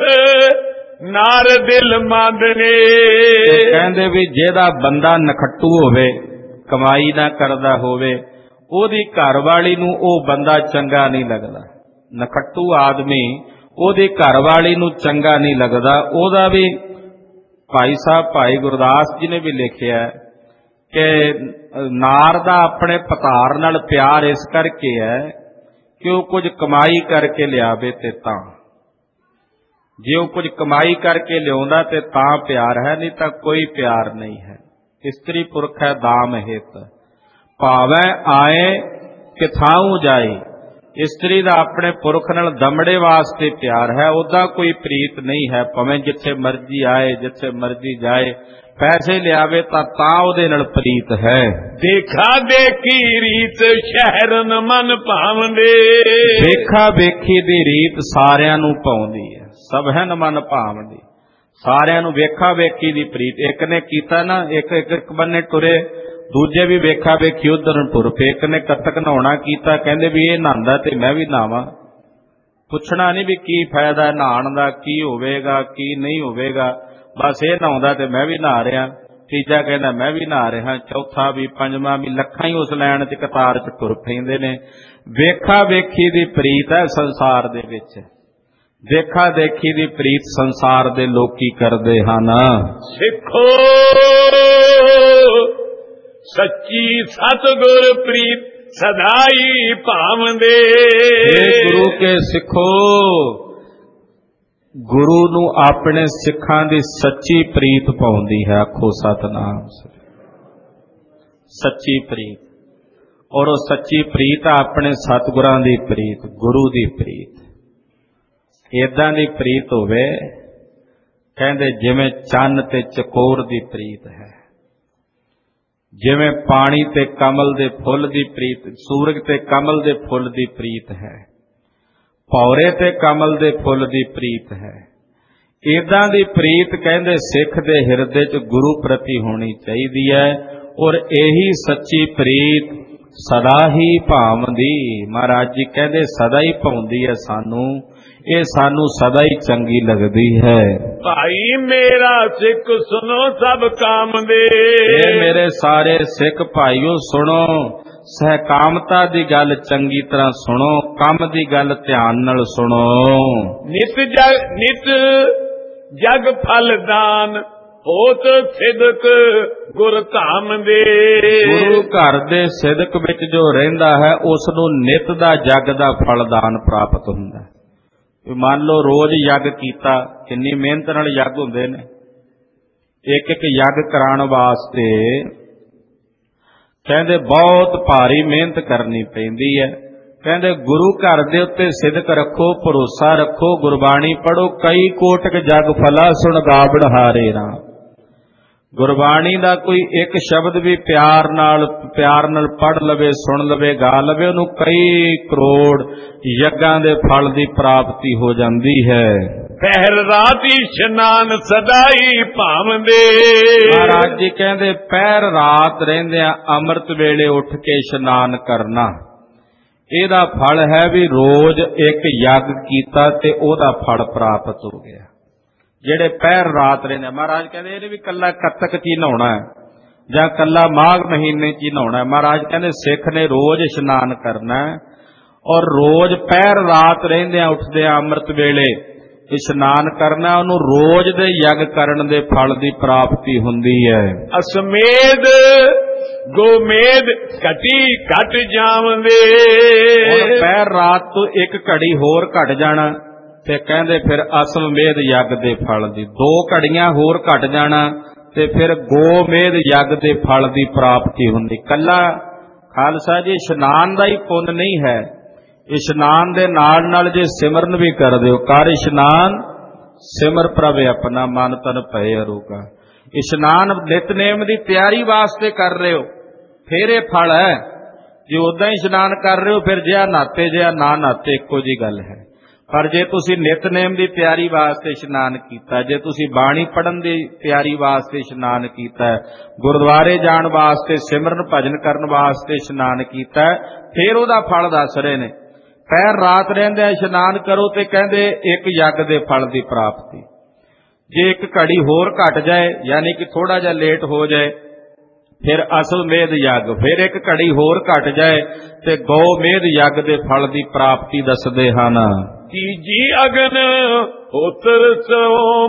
ਨਾਰ ਦਿਲ ਮੰਦਨੇ।
ਕਹਿੰਦੇ ਵੀ ਜਿਹਦਾ ਬੰਦਾ ਨਖੱਟੂ ਹੋਵੇ, ਕਮਾਈ ਨਾ ਕਰਦਾ ਹੋਵੇ, ਉਹਦੀ ਘਰ ਵਾਲੀ ਨੂੰ ਉਹ ਬੰਦਾ ਚੰਗਾ ਨਹੀਂ ਲੱਗਦਾ। ਨਖੱਟੂ ਆਦਮੀ ਉਹਦੀ ਘਰ ਵਾਲੀ ਨੂੰ ਚੰਗਾ ਨਹੀਂ ਲੱਗਦਾ। ਉਹਦਾ ਵੀ ਭਾਈ ਸਾਹਿਬ ਭਾਈ ਗੁਰਦਾਸ ਜੀ ਨੇ ਵੀ ਲਿਖਿਆ ਕਿ ਨਾਰ ਦਾ ਆਪਣੇ ਪਤਾਰ ਨਾਲ ਪਿਆਰ ਇਸ ਕਰਕੇ ਹੈ ਕਿ ਉਹ ਕੁਝ ਕਮਾਈ ਕਰਕੇ ਲਿਆਵੇ ਤੇ ਤਾਂ, ਜੇ ਉਹ ਕੁਝ ਕਮਾਈ ਕਰਕੇ ਲਿਆਉਂਦਾ ਤੇ ਤਾਂ ਪਿਆਰ ਹੈ, ਨਹੀਂ ਤਾਂ ਕੋਈ ਪਿਆਰ ਨਹੀਂ ਹੈ। ਇਸਤਰੀ ਪੁਰਖ ਹੈ ਦਾਮ ਹਿਤ, ਭਾਵੇਂ ਆਏ ਕਿਥਾਉ ਜਾਏ। ਇਸਤਰੀ ਦਾ ਆਪਣੇ ਪੁਰਖ ਨਾਲ ਦਮੜੇ ਵਾਸਤੇ ਪਿਆਰ ਹੈ, ਉਹਦਾ ਕੋਈ ਪ੍ਰੀਤ ਨਹੀਂ ਹੈ। ਭਾਵੇਂ ਜਿੱਥੇ ਮਰਜ਼ੀ ਆਏ, ਜਿੱਥੇ ਮਰਜ਼ੀ ਜਾਏ, ਪੈਸੇ ਲਿਆਵੇ ਤਾਂ ਤਾਂ ਉਹਦੇ ਨਾਲ ਪ੍ਰੀਤ ਹੈ।
ਦੇਖਾ ਦੇਖੀ ਰੀਤ ਸ਼ਹਿਰਨ ਮਨ ਭਾਵੰਦੇ।
ਦੇਖਾ ਵੇਖੀ ਦੀ ਰੀਤ ਸਾਰਿਆਂ ਨੂੰ ਭਾਉਂਦੀ ਹੈ, ਸਭ ਹੈ ਮਨ ਭਾਵੰਦੀ। ਸਾਰਿਆਂ ਨੂੰ ਵੇਖਾ ਵੇਖੀ ਦੀ ਪ੍ਰੀਤ। ਇੱਕ ਨੇ ਕੀਤਾ ਨਾ, ਇੱਕ ਇੱਕ ਇੱਕ ਬੰਨੇ ਟੁਰੇ, ਦੂਜੇ ਵੀ ਵੇਖਾ ਵੇਖੀ ਉਧਰ ਨੂੰ ਟੁਰ ਪਏ। ਇੱਕ ਨੇ ਕੱਤਕ ਨਹਾਉਣਾ ਕੀਤਾ, ਕਹਿੰਦੇ ਵੀ ਇਹ ਨਹਾਉਂਦਾ ਤੇ ਮੈਂ ਵੀ ਨਹਾਵਾਂ। ਪੁੱਛਣਾ ਨਹੀਂ ਵੀ ਕੀ ਫਾਇਦਾ ਨਹਾਉਣ ਦਾ, ਕੀ ਹੋਵੇਗਾ ਕੀ ਨਹੀਂ ਹੋਵੇਗਾ, ਬਸ ਇਹ ਨਹਾਉਂਦਾ ਤੇ ਮੈਂ ਵੀ ਨਹਾ ਰਿਹਾ। ਤੀਜਾ ਕਹਿੰਦਾ ਮੈਂ ਵੀ ਨਹਾ ਰਿਹਾ, ਚੌਥਾ ਵੀ, ਪੰਜਵਾਂ ਵੀ, ਲੱਖਾਂ ਹੀ ਉਸ ਲੈਣ ਚ ਕਤਾਰ ਚ ਟੁਰ ਪੈਂਦੇ ਨੇ। ਵੇਖਾ ਵੇਖੀ ਦੀ ਪ੍ਰੀਤ ਹੈ ਸੰਸਾਰ ਦੇ ਵਿੱਚ। ਦੇਖਾ ਦੇਖੀ ਦੀ ਪ੍ਰੀਤ ਸੰਸਾਰ ਦੇ ਲੋਕੀ ਕਰਦੇ ਹਨ।
ਸਿੱਖੋ ਸੱਚੀ ਸਤਿਗੁਰ ਪ੍ਰੀਤ ਸਦਾਈ ਭਾਵੰਦੇ।
ਇਹ ਗੁਰੂ ਕੇ ਸਿੱਖੋ, ਗੁਰੂ ਨੂੰ ਆਪਣੇ ਸਿੱਖਾਂ ਦੀ ਸੱਚੀ ਪ੍ਰੀਤ ਪਾਉਂਦੀ ਹੈ। ਆਖੋ ਸਤਿਨਾਮ। ਸੱਚੀ ਪ੍ਰੀਤ, ਔਰ ਉਹ ਸੱਚੀ ਪ੍ਰੀਤ ਆਪਣੇ ਸਤਿਗੁਰਾਂ ਦੀ ਪ੍ਰੀਤ, ਗੁਰੂ ਦੀ ਪ੍ਰੀਤ। ਏਦਾਂ ਦੀ ਪ੍ਰੀਤ ਹੋਵੇ, ਕਹਿੰਦੇ ਜਿਵੇਂ ਚੰਨ ਤੇ ਚਕੋਰ ਦੀ ਪ੍ਰੀਤ ਹੈ, ਜਿਵੇਂ ਪਾਣੀ ਤੇ ਕਮਲ ਦੇ ਫੁੱਲ ਦੀ ਪ੍ਰੀਤ, ਸੂਰਜ ਤੇ ਕਮਲ ਦੇ ਫੁੱਲ ਦੀ ਪ੍ਰੀਤ ਹੈ, ਭੌਰੇ ਤੇ ਕਮਲ ਦੇ ਫੁੱਲ ਦੀ ਪ੍ਰੀਤ ਹੈ। ਏਦਾਂ ਦੀ ਪ੍ਰੀਤ ਕਹਿੰਦੇ ਸਿੱਖ ਦੇ ਹਿਰਦੇ 'ਚ ਗੁਰੂ ਪ੍ਰਤੀ ਹੋਣੀ ਚਾਹੀਦੀ ਹੈ, ਔਰ ਇਹੀ ਸੱਚੀ ਪ੍ਰੀਤ ਸਦਾ ਹੀ ਭਾਵਦੀ। ਮਹਾਰਾਜ ਜੀ ਕਹਿੰਦੇ ਸਦਾ ਹੀ ਭਾਉਂਦੀ ਹੈ ਸਾਨੂੰ, ਇਹ ਸਾਨੂੰ ਸਦਾ ਹੀ ਚੰਗੀ ਲੱਗਦੀ ਹੈ।
ਭਾਈ ਮੇਰਾ ਸਿੱਖ ਸੁਣੋ ਸਭ ਕਾਮ ਦੇ।
ਇਹ ਮੇਰੇ ਸਾਰੇ ਸਿੱਖ ਭਾਈਓ ਸੁਣੋ, ਸਹਿਕਾਮਤਾ ਦੀ ਗੱਲ ਚੰਗੀ ਤਰ੍ਹਾਂ ਸੁਣੋ, ਕੰਮ ਦੀ ਗੱਲ ਧਿਆਨ ਨਾਲ ਸੁਣੋ।
ਨਿਤ ਜਗ ਨਿਤ ਜਗ ਫਲ ਦਾਨ ਹੋਤ ਸਿਦਕ ਗੁਰ ਧਾਮ ਦੇ।
ਗੁਰੂ ਘਰ ਦੇ ਸਿਦਕ ਵਿੱਚ ਜੋ ਰਹਿੰਦਾ ਹੈ ਉਸ ਨੂੰ ਨਿਤ ਦਾ ਜਗ ਦਾ ਫਲ ਦਾਨ ਪ੍ਰਾਪਤ ਹੁੰਦਾ ਹੈ। ਮੰਨ ਲਓ ਰੋਜ਼ ਯੱਗ ਕੀਤਾ, ਕਿੰਨੀ ਮਿਹਨਤ ਨਾਲ ਯੱਗ ਹੁੰਦੇ ਨੇ। ਇੱਕ ਇੱਕ ਯੱਗ ਕਰਾਉਣ ਵਾਸਤੇ ਕਹਿੰਦੇ ਬਹੁਤ ਭਾਰੀ ਮਿਹਨਤ ਕਰਨੀ ਪੈਂਦੀ ਹੈ। ਕਹਿੰਦੇ ਗੁਰੂ ਘਰ ਦੇ ਉੱਤੇ ਸਿਦਕ ਰੱਖੋ, ਭਰੋਸਾ ਰੱਖੋ, ਗੁਰਬਾਣੀ ਪੜ੍ਹੋ। ਕਈ ਕੋਟਕ ਜਗ ਫਲਾ ਸੁਣ ਗਾਵੜ ਹਾਰੇ ਰਾਮ। ਗੁਰਬਾਣੀ ਦਾ ਕੋਈ ਇੱਕ ਸ਼ਬਦ ਵੀ ਪਿਆਰ ਨਾਲ ਪਿਆਰ ਨਾਲ ਪੜ੍ਹ ਲਵੇ, ਸੁਣ ਲਵੇ, ਗਾ ਲਵੇ, ਉਹਨੂੰ ਕਈ ਕਰੋੜ ਯੱਗਾਂ ਦੇ ਫਲ ਦੀ ਪ੍ਰਾਪਤੀ ਹੋ ਜਾਂਦੀ ਹੈ।
ਪਹਿਰ ਰਾਤ ਇਸ਼ਨਾਨ ਸਦਾਈ ਭਾਵੰਦੇ।
ਮਹਾਰਾਜ ਜੀ ਕਹਿੰਦੇ ਪਹਿਰ ਰਾਤ ਰਹਿੰਦਿਆਂ ਅੰਮ੍ਰਿਤ ਵੇਲੇ ਉੱਠ ਕੇ ਇਸ਼ਨਾਨ ਕਰਨਾ, ਇਹਦਾ ਫਲ ਹੈ ਵੀ ਰੋਜ਼ ਇੱਕ ਯੱਗ ਕੀਤਾ ਤੇ ਉਹਦਾ ਫਲ ਪ੍ਰਾਪਤ ਹੋ ਗਿਆ। ਜਿਹੜੇ ਪਹਿਰ ਰਾਤ ਰਹਿੰਦੇ, ਮਹਾਰਾਜ ਕਹਿੰਦੇ ਇਹਨੇ ਵੀ ਕੱਲਾ ਕੱਤਕ ਚ ਹੀ ਨਹਾਉਣਾ ਹੈ ਜਾਂ ਕੱਲਾ ਮਾਘ ਮਹੀਨੇ ਚ ਹੀ ਨਹਾਉਣਾ ਹੈ। ਮਹਾਰਾਜ ਕਹਿੰਦੇ ਸਿੱਖ ਨੇ ਰੋਜ਼ ਇਸ਼ਨਾਨ ਕਰਨਾ ਹੈ, ਔਰ ਰੋਜ਼ ਪਹਿਰ ਰਾਤ ਰਹਿੰਦਿਆਂ ਉੱਠਦਿਆਂ ਅੰਮ੍ਰਿਤ ਵੇਲੇ ਇਸ਼ਨਾਨ ਕਰਨਾ। ਉਹਨੂੰ ਰੋਜ਼ ਦੇ ਯੱਗ ਕਰਨ ਦੇ ਫਲ ਦੀ ਪ੍ਰਾਪਤੀ ਹੁੰਦੀ ਹੈ।
ਅਸਮੇਧ ਗੋਮੇਧ ਘਟੀ ਘਟ ਜਾਵੰਦੇ।
ਪਹਿਰ ਰਾਤ ਤੋਂ ਇੱਕ ਘੜੀ ਹੋਰ ਘਟ ਜਾਣਾ ਤੇ ਕਹਿੰਦੇ ਫਿਰ ਅਸਮੇਧ ਯੱਗ ਦੇ ਫਲ ਦੀ, ਦੋ ਘੜੀਆਂ ਹੋਰ ਘਟ ਜਾਣਾ ਤੇ ਫਿਰ ਗੋਮੇਧ ਯੱਗ ਦੇ ਫਲ ਦੀ ਪ੍ਰਾਪਤੀ ਹੁੰਦੀ। ਕੱਲਾ ਖਾਲਸਾ ਜੀ ਇਸ਼ਨਾਨ ਦਾ ਹੀ ਪੁੰਨ ਨਹੀਂ ਹੈ, ਇਸ਼ਨਾਨ ਦੇ ਨਾਲ ਨਾਲ ਜੇ ਸਿਮਰਨ ਵੀ ਕਰਦੇ ਹੋ, ਕਰ ਇਸ਼ਨਾਨ ਸਿਮਰ ਪ੍ਰਭ ਆਪਣਾ ਮਨ ਤਨ ਭਏ ਅਰੋਗਾ। ਇਸ਼ਨਾਨ ਨਿਤਨੇਮ ਦੀ ਤਿਆਰੀ ਵਾਸਤੇ ਕਰ ਰਹੇ ਹੋ ਫਿਰ ਇਹ ਫਲ ਹੈ। ਜੇ ਉਦਾਂ ਹੀ ਇਸ਼ਨਾਨ ਕਰ ਰਹੇ ਹੋ ਫਿਰ ਜਿਆ ਨਾਤੇ ਜਿਆ ਨਾ ਨਾਤੇ ਇੱਕੋ ਜੀ ਗੱਲ ਹੈ। ਪਰ ਜੇ ਤੁਸੀਂ ਨਿਤਨੇਮ ਦੀ ਤਿਆਰੀ ਵਾਸਤੇ ਇਸ਼ਨਾਨ ਕੀਤਾ, ਜੇ ਤੁਸੀਂ ਬਾਣੀ ਪੜ੍ਹਨ ਦੀ ਤਿਆਰੀ ਵਾਸਤੇ ਇਸ਼ਨਾਨ ਕੀਤਾ, ਗੁਰਦੁਆਰੇ ਜਾਣ ਵਾਸਤੇ, ਸਿਮਰਨ ਭਜਨ ਕਰਨ ਵਾਸਤੇ ਇਸ਼ਨਾਨ ਕੀਤਾ, ਫਿਰ ਉਹਦਾ ਫਲ ਦੱਸ ਰਹੇ ਨੇ। ਪਹਿਰ ਰਾਤ ਰਹਿੰਦਿਆਂ ਇਸ਼ਨਾਨ ਕਰੋ ਤੇ ਕਹਿੰਦੇ ਇੱਕ ਯੱਗ ਦੇ ਫਲ ਦੀ ਪ੍ਰਾਪਤੀ। ਜੇ ਇੱਕ ਘੜੀ ਹੋਰ ਘਟ ਜਾਏ, ਯਾਨੀ ਕਿ ਥੋੜਾ ਜਿਹਾ ਲੇਟ ਹੋ ਜਾਏ, ਫਿਰ ਅਸਮੇਧ ਯੱਗ। ਫਿਰ ਇੱਕ ਘੜੀ ਹੋਰ ਘਟ ਜਾਏ ਤੇ ਗਊਮੇਧ ਯੱਗ ਦੇ ਫਲ ਦੀ ਪ੍ਰਾਪਤੀ ਦੱਸਦੇ ਹਨ।
ਤੀਜੀ ਅਗਨ ਹੋਤਰ ਸੋਮ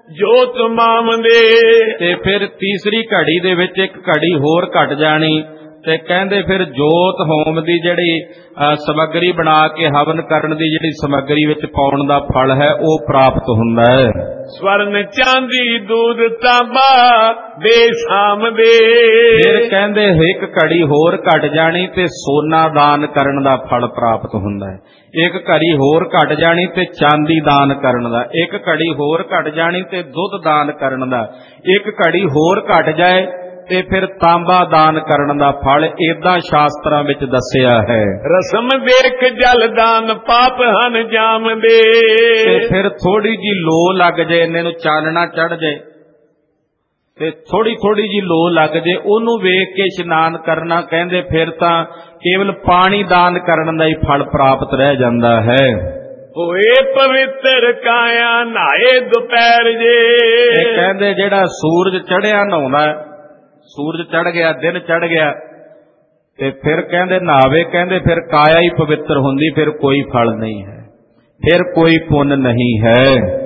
ਜੋਤ ਮਾਮਦੇ।
ਤੇ ਫਿਰ ਤੀਸਰੀ ਘੜੀ ਦੇ ਵਿੱਚ ਇੱਕ ਘੜੀ ਹੋਰ ਘਟ ਜਾਣੀ ਤੇ ਕਹਿੰਦੇ ਫਿਰ ਜੋਤ ਹੋਮ ਦੀ ਜਿਹੜੀ ਸਮੱਗਰੀ ਬਣਾ ਕੇ ਹਵਨ ਕਰਨ ਦੀ ਜਿਹੜੀ ਸਮੱਗਰੀ ਵਿੱਚ ਪਾਉਣ ਦਾ ਫਲ ਹੈ ਉਹ ਪ੍ਰਾਪਤ ਹੁੰਦਾ ਹੈ।
ਸਵਰਨ ਚਾਂਦੀ ਦੂਧ ਤਾਂਬਾ ਦੇ ਸਾਹਮਣੇ।
ਫਿਰ ਕਹਿੰਦੇ ਇੱਕ ਘੜੀ ਹੋਰ ਘਟ ਜਾਣੀ ਤੇ ਸੋਨਾ ਦਾਨ ਕਰਨ ਦਾ ਫਲ ਪ੍ਰਾਪਤ ਹੁੰਦਾ ਹੈ। ਇੱਕ ਘੜੀ ਹੋਰ ਘਟ ਜਾਣੀ ਤੇ ਚਾਂਦੀ ਦਾਨ ਕਰਨ ਦਾ, ਇੱਕ ਘੜੀ ਹੋਰ ਘਟ ਜਾਣੀ ਤੇ ਦੁੱਧ ਦਾਨ ਕਰਨ ਦਾ, ਇੱਕ ਘੜੀ ਹੋਰ ਘਟ ਜਾਏ ਤੇ ਫਿਰ ਤਾਂਬਾ ਦਾਨ ਕਰਨ ਦਾ ਫਲ ਏਦਾਂ ਸ਼ਾਸਤਰਾਂ ਵਿੱਚ ਦੱਸਿਆ ਹੈ।
ਰਸਮ ਦੇਖ ਜਲ ਦਾਨ ਪਾਪ ਹਨ ਜਾਮਦੇ।
ਤੇ ਫਿਰ ਥੋੜੀ ਜੀ ਲੋ ਲੱਗ ਜੇ, ਇਹਨੇ ਨੂੰ ਚਾਨਣਾ ਚੜ ਜਾਏ ਤੇ ਥੋੜੀ ਥੋੜੀ ਜੀ ਲੋ ਲੱਗ ਜੇ, ਉਹਨੂੰ ਵੇਖ ਕੇ ਇਸ਼ਨਾਨ ਕਰਨਾ ਕਹਿੰਦੇ ਫਿਰ ਤਾਂ ਕੇਵਲ ਪਾਣੀ ਦਾਨ ਕਰਨ ਦਾ ਹੀ ਫਲ ਪ੍ਰਾਪਤ ਰਹਿ ਜਾਂਦਾ ਹੈ।
ਹੋਏ ਪਵਿੱਤਰ ਕਾਇਆ ਨਹਾਏ ਦੁਪਹਿਰ ਜੇ।
ਇਹ ਕਹਿੰਦੇ ਜਿਹੜਾ ਸੂਰਜ ਚੜਿਆ ਨਹਾਉਂਦਾ, ਸੂਰਜ ਚੜ ਗਿਆ, ਦਿਨ ਚੜ ਗਿਆ ਤੇ ਫਿਰ ਕਹਿੰਦੇ ਨਹਾਵੇ, ਕਹਿੰਦੇ ਫਿਰ ਕਾਇਆ ਹੀ ਪਵਿੱਤਰ ਹੁੰਦੀ, ਫਿਰ ਕੋਈ ਫਲ ਨਹੀਂ ਹੈ, ਫਿਰ ਕੋਈ ਪੁੰਨ ਨਹੀਂ ਹੈ।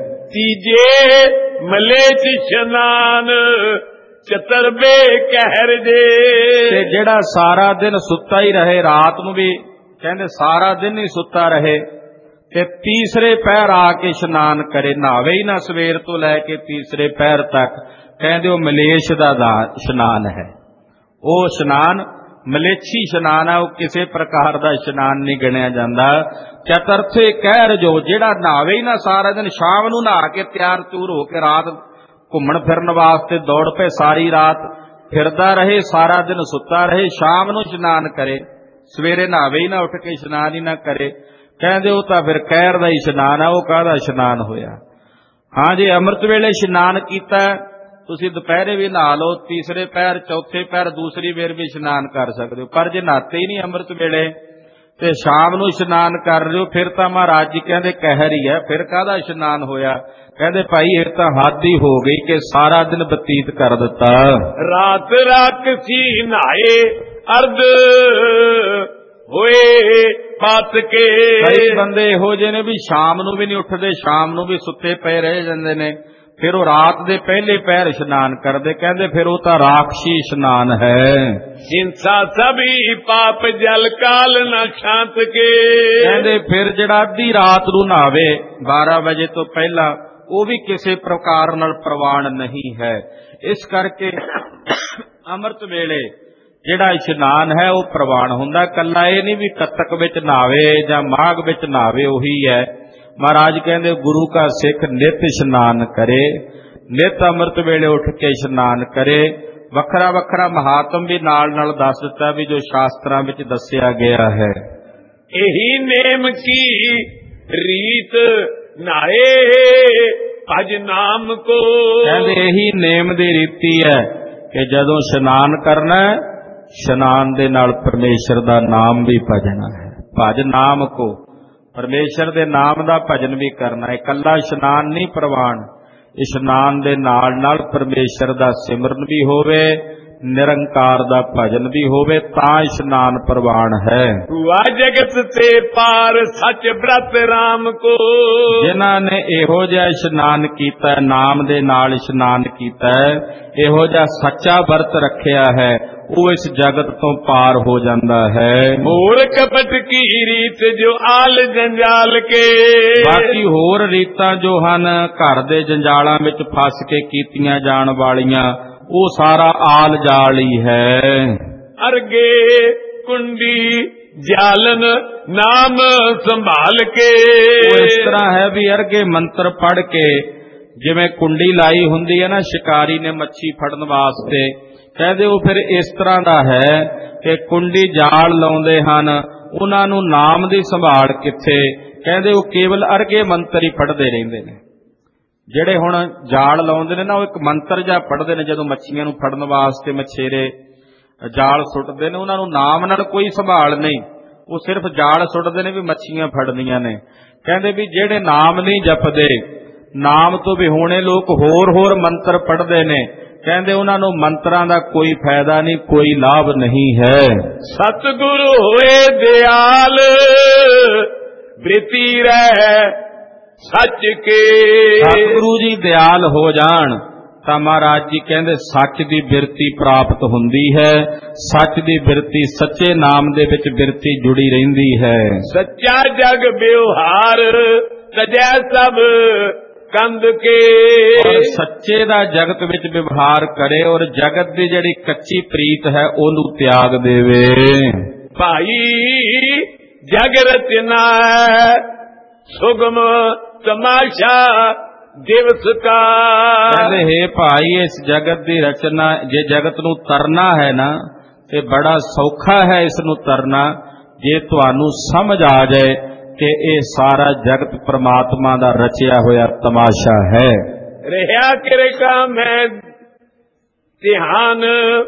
ਤੀਜੇ ਮਲੇ ਚ ਇਸ਼ਨਾਨ ਚਤਰਬੇ ਕਹਿਰ ਜੇ। ਤੇ
ਜਿਹੜਾ ਸਾਰਾ ਦਿਨ ਸੁੱਤਾ ਹੀ ਰਹੇ, ਰਾਤ ਨੂੰ ਵੀ ਕਹਿੰਦੇ ਸਾਰਾ ਦਿਨ ਹੀ ਸੁੱਤਾ ਰਹੇ ਤੇ ਤੀਸਰੇ ਪਹਿਰ ਆ ਕੇ ਇਸ਼ਨਾਨ ਕਰੇ, ਨਹਾਵੇ ਹੀ ਨਾ ਸਵੇਰ ਤੋਂ ਲੈ ਕੇ ਤੀਸਰੇ ਪਹਿਰ ਤੱਕ, ਕਹਿੰਦੇ ਉਹ ਮਲੇਸ਼ ਦਾ ਇਸ਼ਨਾਨ ਹੈ। ਉਹ ਇਸ਼ਨਾਨ ਮਲੇਛੀ ਇਸ਼ਨਾਨ ਹੈ, ਉਹ ਕਿਸੇ ਪ੍ਰਕਾਰ ਦਾ ਇਸ਼ਨਾਨ ਨਹੀਂ ਗਿਣਿਆ ਜਾਂਦਾ। ਚਤਰਥੇ ਕਹਿਰ ਜੋ, ਜਿਹੜਾ ਨਹਾਵੇ ਹੀ ਨਾ ਸਾਰਾ ਦਿਨ, ਸ਼ਾਮ ਨੂੰ ਨਹਾ ਕੇ ਤਿਆਰ ਤੂਰ ਹੋ ਕੇ ਰਾਤ ਘੁੰਮਣ ਫਿਰਨ ਵਾਸਤੇ ਦੌੜ ਪਏ, ਸਾਰੀ ਰਾਤ ਫਿਰਦਾ ਰਹੇ, ਸਾਰਾ ਦਿਨ ਸੁੱਤਾ ਰਹੇ, ਸ਼ਾਮ ਨੂੰ ਇਸ਼ਨਾਨ ਕਰੇ, ਸਵੇਰੇ ਨਹਾਵੇ ਹੀ ਨਾ, ਉੱਠ ਕੇ ਇਸ਼ਨਾਨ ਹੀ ਨਾ ਕਰੇ, ਕਹਿੰਦੇ ਉਹ ਤਾਂ ਫਿਰ ਕਹਿਰ ਦਾ ਇਸ਼ਨਾਨ ਹੈ। ਉਹ ਕਾਹਦਾ ਇਸ਼ਨਾਨ ਹੋਇਆ? ਹਾਂ ਜੇ ਅੰਮ੍ਰਿਤ ਵੇਲੇ ਇਸ਼ਨਾਨ ਕੀਤਾ, ਤੁਸੀਂ ਦੁਪਹਿਰੇ ਵੀ ਨਹਾ ਲਓ, ਤੀਸਰੇ ਪਹਿਰ, ਚੌਥੇ ਪਹਿਰ, ਦੂਸਰੀ ਵੇਰ ਵੀ ਇਸ਼ਨਾਨ ਕਰ ਸਕਦੇ ਹੋ। ਪਰ ਜੇ ਨਹਾਤੇ ਹੀ ਨਹੀਂ ਅੰਮ੍ਰਿਤ ਵੇਲੇ ਤੇ ਸ਼ਾਮ ਨੂੰ ਇਸ਼ਨਾਨ ਕਰ ਰਹੇ ਹੋ, ਫਿਰ ਤਾਂ ਮਹਾਰਾਜ ਜੀ ਕਹਿੰਦੇ ਕਹਿਰ ਹੀ ਹੈ, ਫਿਰ ਕਾਹਦਾ ਇਸ਼ਨਾਨ ਹੋਇਆ? ਕਹਿੰਦੇ ਭਾਈ ਇਹ ਤਾਂ ਹੱਦ ਹੀ ਹੋ ਗਈ ਕਿ ਸਾਰਾ ਦਿਨ ਬਤੀਤ ਕਰ ਦਿੱਤਾ।
ਰਾਤ ਰਾਖਸੀ ਨਹਾਏ ਅਰਧ ਹੋਏ ਪਤ ਕੇ।
ਕਈ ਬੰਦੇ ਇਹੋ ਜਿਹੇ ਨੇ ਵੀ ਸ਼ਾਮ ਨੂੰ ਵੀ ਨਹੀਂ ਉੱਠਦੇ, ਸ਼ਾਮ ਨੂੰ ਵੀ ਸੁੱਤੇ ਪਏ ਰਹਿ ਜਾਂਦੇ ਨੇ, ਫਿਰ ਉਹ ਰਾਤ ਦੇ ਪਹਿਲੇ ਪਹਿਰ ਇਸ਼ਨਾਨ ਕਰਦੇ, ਕਹਿੰਦੇ ਫਿਰ ਉਹ ਤਾਂ ਰਾਖਸ਼ੀ ਇਸ਼ਨਾਨ ਹੈ।
ਹਿੰਸਾ ਸਭੀ ਪਾਪ ਜਲ ਕਾਲ ਨਾ ਸ਼ਾਂਤ ਕੇ।
ਕਹਿੰਦੇ ਫਿਰ ਜਿਹੜਾ ਅੱਧੀ ਰਾਤ ਨੂੰ ਨਹਾਵੇ ਬਾਰਾਂ ਵਜੇ ਤੋਂ ਪਹਿਲਾਂ, ਉਹ ਵੀ ਕਿਸੇ ਪ੍ਰਕਾਰ ਨਾਲ ਪ੍ਰਵਾਨ ਨਹੀਂ ਹੈ। ਇਸ ਕਰਕੇ ਅੰਮ੍ਰਿਤ ਵੇਲੇ ਜਿਹੜਾ ਇਸ਼ਨਾਨ ਹੈ ਉਹ ਪ੍ਰਵਾਨ ਹੁੰਦਾ। ਕੱਲਾ ਇਹ ਨਹੀਂ ਵੀ ਕੱਤਕ ਵਿੱਚ ਨਹਾਵੇ ਜਾਂ ਮਾਘ ਵਿੱਚ ਨਹਾਵੇ ਉਹੀ ਹੈ। ਮਹਾਰਾਜ ਕਹਿੰਦੇ ਗੁਰੂ ਕਾ ਸਿੱਖ ਨਿਤ ਇਸ਼ਨਾਨ ਕਰੇ, ਨਿਤ ਅੰਮ੍ਰਿਤ ਵੇਲੇ ਉੱਠ ਕੇ ਇਸ਼ਨਾਨ ਕਰੇ। ਵੱਖਰਾ ਵੱਖਰਾ ਮਹਾਤਮ ਵੀ ਨਾਲ ਨਾਲ ਦੱਸ ਦਿੱਤਾ ਵੀ ਜੋ ਸ਼ਾਸਤਰਾਂ ਵਿੱਚ ਦੱਸਿਆ ਗਿਆ ਹੈ।
ਇਹੀ ਨੇਮ ਕੀ ਰੀਤ ਨਾਏ ਭਜ ਨਾਮ ਕੋ।
ਕਹਿੰਦੇ ਇਹੀ ਨੇਮ ਦੀ ਰੀਤੀ ਹੈ ਕਿ ਜਦੋਂ ਇਸ਼ਨਾਨ ਕਰਨਾ, ਇਸ਼ਨਾਨ ਦੇ ਨਾਲ ਪਰਮੇਸ਼ਰ ਦਾ ਨਾਮ ਵੀ ਭਜਣਾ ਹੈ। ਭਜ ਨਾਮ ਕੋ, ਪਰਮੇਸ਼ਰ ਦੇ ਨਾਮ ਦਾ ਭਜਨ ਵੀ ਕਰਨਾ ਹੈ। ਇਕੱਲਾ ਇਸ਼ਨਾਨ ਨਹੀਂ ਪ੍ਰਵਾਨ, ਇਸ਼ਨਾਨ ਦੇ ਨਾਲ ਨਾਲ ਪਰਮੇਸ਼ਰ ਦਾ ਸਿਮਰਨ ਵੀ ਹੋਵੇ, ਨਿਰੰਕਾਰ ਦਾ ਭਜਨ ਵੀ ਹੋਵੇ, ਤਾਂ ਇਸ਼ਨਾਨ ਪ੍ਰਵਾਨ ਹੈ।
ਹੁਆ ਜਗਤ ਤੇ ਪਾਰ ਸੱਚ ਬ੍ਰਤ ਰਾਮ ਕੋ।
ਜਿਨ੍ਹਾਂ ਨੇ ਇਹੋ ਜਿਹਾ ਇਸ਼ਨਾਨ ਕੀਤਾ, ਨਾਮ ਦੇ ਨਾਲ ਇਸ਼ਨਾਨ ਕੀਤਾ, ਇਹੋ ਜਿਹਾ ਸੱਚਾ ਵਰਤ ਰੱਖਿਆ ਹੈ, ਉਹ ਇਸ ਜਗਤ ਤੋਂ ਪਾਰ ਹੋ ਜਾਂਦਾ ਹੈ।
ਮੋਰ ਕਪਟ ਕੀ ਰੀਤ ਜੋ ਆਲ ਜੰਜਾਲ ਕੇ।
ਬਾਕੀ ਹੋਰ ਰੀਤਾਂ ਜੋ ਹਨ ਘਰ ਦੇ ਜੰਜਾਲਾਂ ਵਿੱਚ ਫਸ ਕੇ ਕੀਤੀਆਂ ਜਾਣ ਵਾਲੀਆਂ, ਉਹ ਸਾਰਾ ਆਲ ਜਾਲ ਹੀ ਹੈ।
ਅਰਗੇ ਕੁੰਡੀ ਜਾਲਨ ਨਾਮ ਸੰਭਾਲ ਕੇ।
ਉਹ ਇਸ ਤਰ੍ਹਾਂ ਹੈ ਵੀ ਅਰਗੇ ਮੰਤਰ ਪੜ੍ਹ ਕੇ, ਜਿਵੇਂ ਕੁੰਡੀ ਲਾਈ ਹੁੰਦੀ ਹੈ ਨਾ ਸ਼ਿਕਾਰੀ ਨੇ ਮੱਛੀ ਫੜਨ ਵਾਸਤੇ, ਕਹਿੰਦੇ ਉਹ ਫਿਰ ਇਸ ਤਰ੍ਹਾਂ ਦਾ ਹੈ ਕਿ ਕੁੰਡੀ ਜਾਲ ਲਾਉਂਦੇ ਹਨ, ਉਹਨਾਂ ਨੂੰ ਨਾਮ ਦੀ ਸੰਭਾਲ ਕਿੱਥੇ, ਕਹਿੰਦੇ ਉਹ ਕੇਵਲ ਅਰਗੇ ਮੰਤਰ ਹੀ ਪੜ੍ਹਦੇ ਰਹਿੰਦੇ ਨੇ। ਜਿਹੜੇ ਹੁਣ ਜਾਲ ਲਾਉਂਦੇ ਨੇ ਨਾ, ਉਹ ਇੱਕ ਮੰਤਰ ਜਿਹਾ ਪੜ੍ਹਦੇ ਨੇ, ਜਦੋਂ ਮੱਛੀਆਂ ਨੂੰ ਫੜਨ ਵਾਸਤੇ ਮਛੇਰੇ ਜਾਲ ਸੁੱਟਦੇ ਨੇ, ਉਹਨਾਂ ਨੂੰ ਨਾਮ ਨਾਲ ਕੋਈ ਸੰਭਾਲ ਨਹੀਂ, ਉਹ ਸਿਰਫ ਜਾਲ ਸੁੱਟਦੇ ਨੇ ਵੀ ਮੱਛੀਆਂ ਫੜਨੀਆਂ ਨੇ। ਕਹਿੰਦੇ ਵੀ ਜਿਹੜੇ ਨਾਮ ਨਹੀਂ ਜਪਦੇ, ਨਾਮ ਤੋਂ ਵਿਹੂਣੇ ਲੋਕ ਹੋਰ ਹੋਰ ਮੰਤਰ ਪੜ੍ਹਦੇ ਨੇ, ਕਹਿੰਦੇ ਉਹਨਾਂ ਨੂੰ ਮੰਤਰਾਂ ਦਾ ਕੋਈ ਫਾਇਦਾ ਨਹੀਂ, ਕੋਈ ਲਾਭ ਨਹੀਂ ਹੈ।
ਸਤਿਗੁਰੂ ਹੋਏ ਦਿਆਲ ਬ੍ਰਿਤੀ ਰਹਿ सच के।
ਸਤਿਗੁਰੂ ਜੀ ਦਿਆਲ ਹੋ ਜਾਣ ਤਾਂ ਮਹਾਰਾਜ ਜੀ ਕਹਿੰਦੇ ਸੱਚ ਦੀ ਬਿਰਤੀ ਪ੍ਰਾਪਤ ਹੁੰਦੀ ਹੈ। ਸੱਚ ਦੀ ਬਿਰਤੀ ਸੱਚੇ ਨਾਮ ਦੇ ਵਿੱਚ ਬਿਰਤੀ ਜੁੜੀ ਰਹਿੰਦੀ ਹੈ।
सच्चा जग व्यवहार तजै सब कंद के।
ਔਰ ਸੱਚੇ ਦਾ ਜਗਤ ਵਿੱਚ ਵਿਵਹਾਰ ਕਰੇ ਔਰ ਜਗਤ ਦੀ ਜਿਹੜੀ ਕੱਚੀ ਪ੍ਰੀਤ ਹੈ ਉਹਨੂੰ ਤਿਆਗ ਦੇਵੇ।
भाई जग रचना सुगम तमाशा दिवस का।
ਕਹਿੰਦੇ ਹੈ ਭਾਈ ਇਸ ਜਗਤ ਦੀ ਰਚਨਾ ਜੇ ਜਗਤ ਨੂੰ ਤਰਨਾ ਹੈ ਨਾ ਤੇ ਬੜਾ ਸੌਖਾ ਹੈ ਇਸ ਨੂੰ ਤਰਨਾ ਜੇ ਤੁਹਾਨੂੰ ਸਮਝ ਆ ਜਾਏ ਕਿ ਇਹ ਸਾਰਾ ਜਗਤ ਪ੍ਰਮਾਤਮਾ ਦਾ ਰਚਿਆ ਹੋਇਆ ਤਮਾਸ਼ਾ ਹੈ।
ਰਿਹਾ करे का मैं ध्यान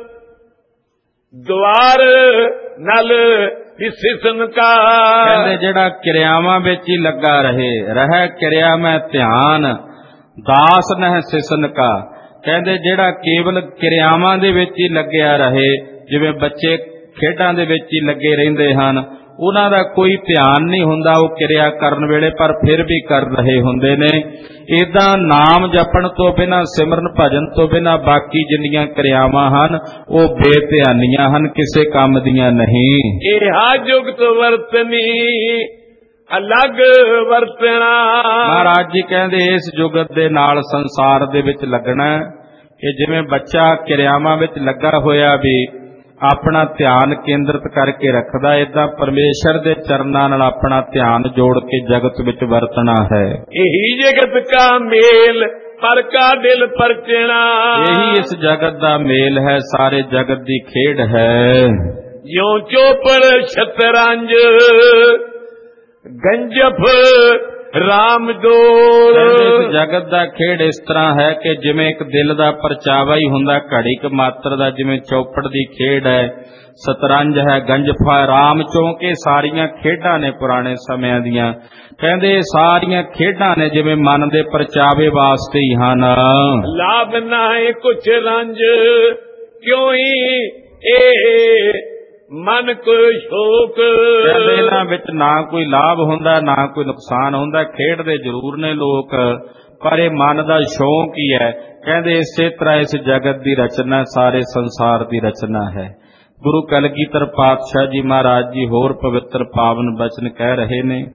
द्वार नल सिसन का।
ਕਹਿੰਦੇ ਜਿਹੜਾ ਕਿਰਿਆਵਾਂ ਵਿੱਚ ਹੀ ਲੱਗਾ ਰਹੇ ਰਹਿ ਕਿਰਿਆ ਮੈਂ ਧਿਆਨ ਦਾਸ ਨਹਿ ਸਿਸਨ ਕਾ। ਕਹਿੰਦੇ ਜਿਹੜਾ ਕੇਵਲ ਕਿਰਿਆਵਾਂ ਦੇ ਵਿੱਚ ਹੀ ਲੱਗਿਆ ਰਹੇ ਜਿਵੇਂ ਬੱਚੇ ਖੇਡਾਂ ਦੇ ਵਿੱਚ ਹੀ ਲੱਗੇ ਰਹਿੰਦੇ ਹਨ ਉਹਨਾਂ ਦਾ ਕੋਈ ਧਿਆਨ ਨਹੀਂ ਹੁੰਦਾ ਉਹ ਕਿਰਿਆ ਕਰਨ ਵੇਲੇ ਪਰ ਫਿਰ ਵੀ ਕਰ ਰਹੇ ਹੁੰਦੇ ਨੇ। ਏਦਾਂ ਨਾਮ ਜਪਣ ਤੋਂ ਬਿਨਾਂ ਸਿਮਰਨ ਭਜਨ ਤੋਂ ਬਿਨਾਂ ਬਾਕੀ ਜਿੰਨੀਆਂ ਕਿਰਿਆਵਾਂ ਹਨ ਉਹ ਬੇਧਿਆਨੀਆਂ ਹਨ ਕਿਸੇ ਕੰਮ ਦੀਆਂ ਨਹੀਂ।
ਇਹਾ ਜੁਗਤ ਵਰਤਨੀ ਅਲੱਗ ਵਰਤਣਾ।
ਮਹਾਰਾਜ ਜੀ ਕਹਿੰਦੇ ਇਸ ਜੁਗਤ ਦੇ ਨਾਲ ਸੰਸਾਰ ਦੇ ਵਿੱਚ ਲੱਗਣਾ ਕਿ ਜਿਵੇਂ ਬੱਚਾ ਕਿਰਿਆਵਾਂ ਵਿੱਚ ਲੱਗਾ ਹੋਇਆ ਵੀ ਆਪਣਾ ਧਿਆਨ ਕੇਂਦਰਿਤ ਕਰਕੇ ਰੱਖਦਾ ਏਦਾਂ ਪਰਮੇਸ਼ਰ ਦੇ ਚਰਨਾਂ ਨਾਲ ਆਪਣਾ ਧਿਆਨ ਜੋੜ ਕੇ ਜਗਤ ਵਿੱਚ ਵਰਤਣਾ ਹੈ।
ਇਹੀ ਜਗਤ ਕਾ ਮੇਲ ਪਰ ਕਾ ਦਿਲ ਪਰਚਣਾ।
ਇਹੀ ਇਸ ਜਗਤ ਦਾ ਮੇਲ ਹੈ ਸਾਰੇ ਜਗਤ ਦੀ ਖੇਡ ਹੈ।
ਜਿਉ ਚੋਪਰ ਸ਼ਤਰੰਜ ਗੰਜਫ ਰਾਮ ਦੋਲ।
ਇਸ ਜਗਤ ਦਾ ਖੇਡ ਇਸ ਤਰ੍ਹਾਂ ਹੈ ਕਿ ਜਿਵੇਂ ਇੱਕ ਦਿਲ ਦਾ ਪਰਚਾਵਾ ਹੀ ਹੁੰਦਾ ਘੜੀ ਕੁ ਮਾਤਰ ਦਾ ਜਿਵੇਂ ਚੌਪੜ ਦੀ ਖੇਡ ਹੈ ਸ਼ਤਰੰਜ ਹੈ ਗੰਜਫਾ ਰਾਮ ਚੌਂਕੇ ਸਾਰੀਆਂ ਖੇਡਾਂ ਨੇ ਪੁਰਾਣੇ ਸਮਿਆਂ ਦੀਆਂ। ਕਹਿੰਦੇ ਸਾਰੀਆਂ ਖੇਡਾਂ ਨੇ ਜਿਵੇਂ ਮਨ ਦੇ ਪਰਚਾਵੇ ਵਾਸਤੇ ਹੀ ਹਨ।
ਲਾਭ ਨਾਏ ਕੁਛ ਰੰਜ ਕਿਉਂ ਹੀ ਇਹ ਮਨ ਕੋ ਸ਼ੋਕ।
ਕਹਿੰਦੇ ਇਹਨਾਂ ਵਿੱਚ ਨਾ ਕੋਈ ਲਾਭ ਹੁੰਦਾ ਨਾ ਕੋਈ ਨੁਕਸਾਨ ਹੁੰਦਾ ਖੇਡਦੇ ਜ਼ਰੂਰ ਨੇ ਲੋਕ ਪਰ ਇਹ ਮਨ ਦਾ ਸ਼ੌਕ ਹੀ ਹੈ। ਕਹਿੰਦੇ ਇਸੇ ਤਰ੍ਹਾਂ ਇਸ ਜਗਤ ਦੀ ਰਚਨਾ ਸਾਰੇ ਸੰਸਾਰ ਦੀ ਰਚਨਾ ਹੈ। ਗੁਰੂ ਕਲਗੀਧਰ ਪਾਤਸ਼ਾਹ ਜੀ ਮਹਾਰਾਜ ਜੀ ਹੋਰ ਪਵਿੱਤਰ ਪਾਵਨ ਬਚਨ ਕਹਿ ਰਹੇ ਨੇ।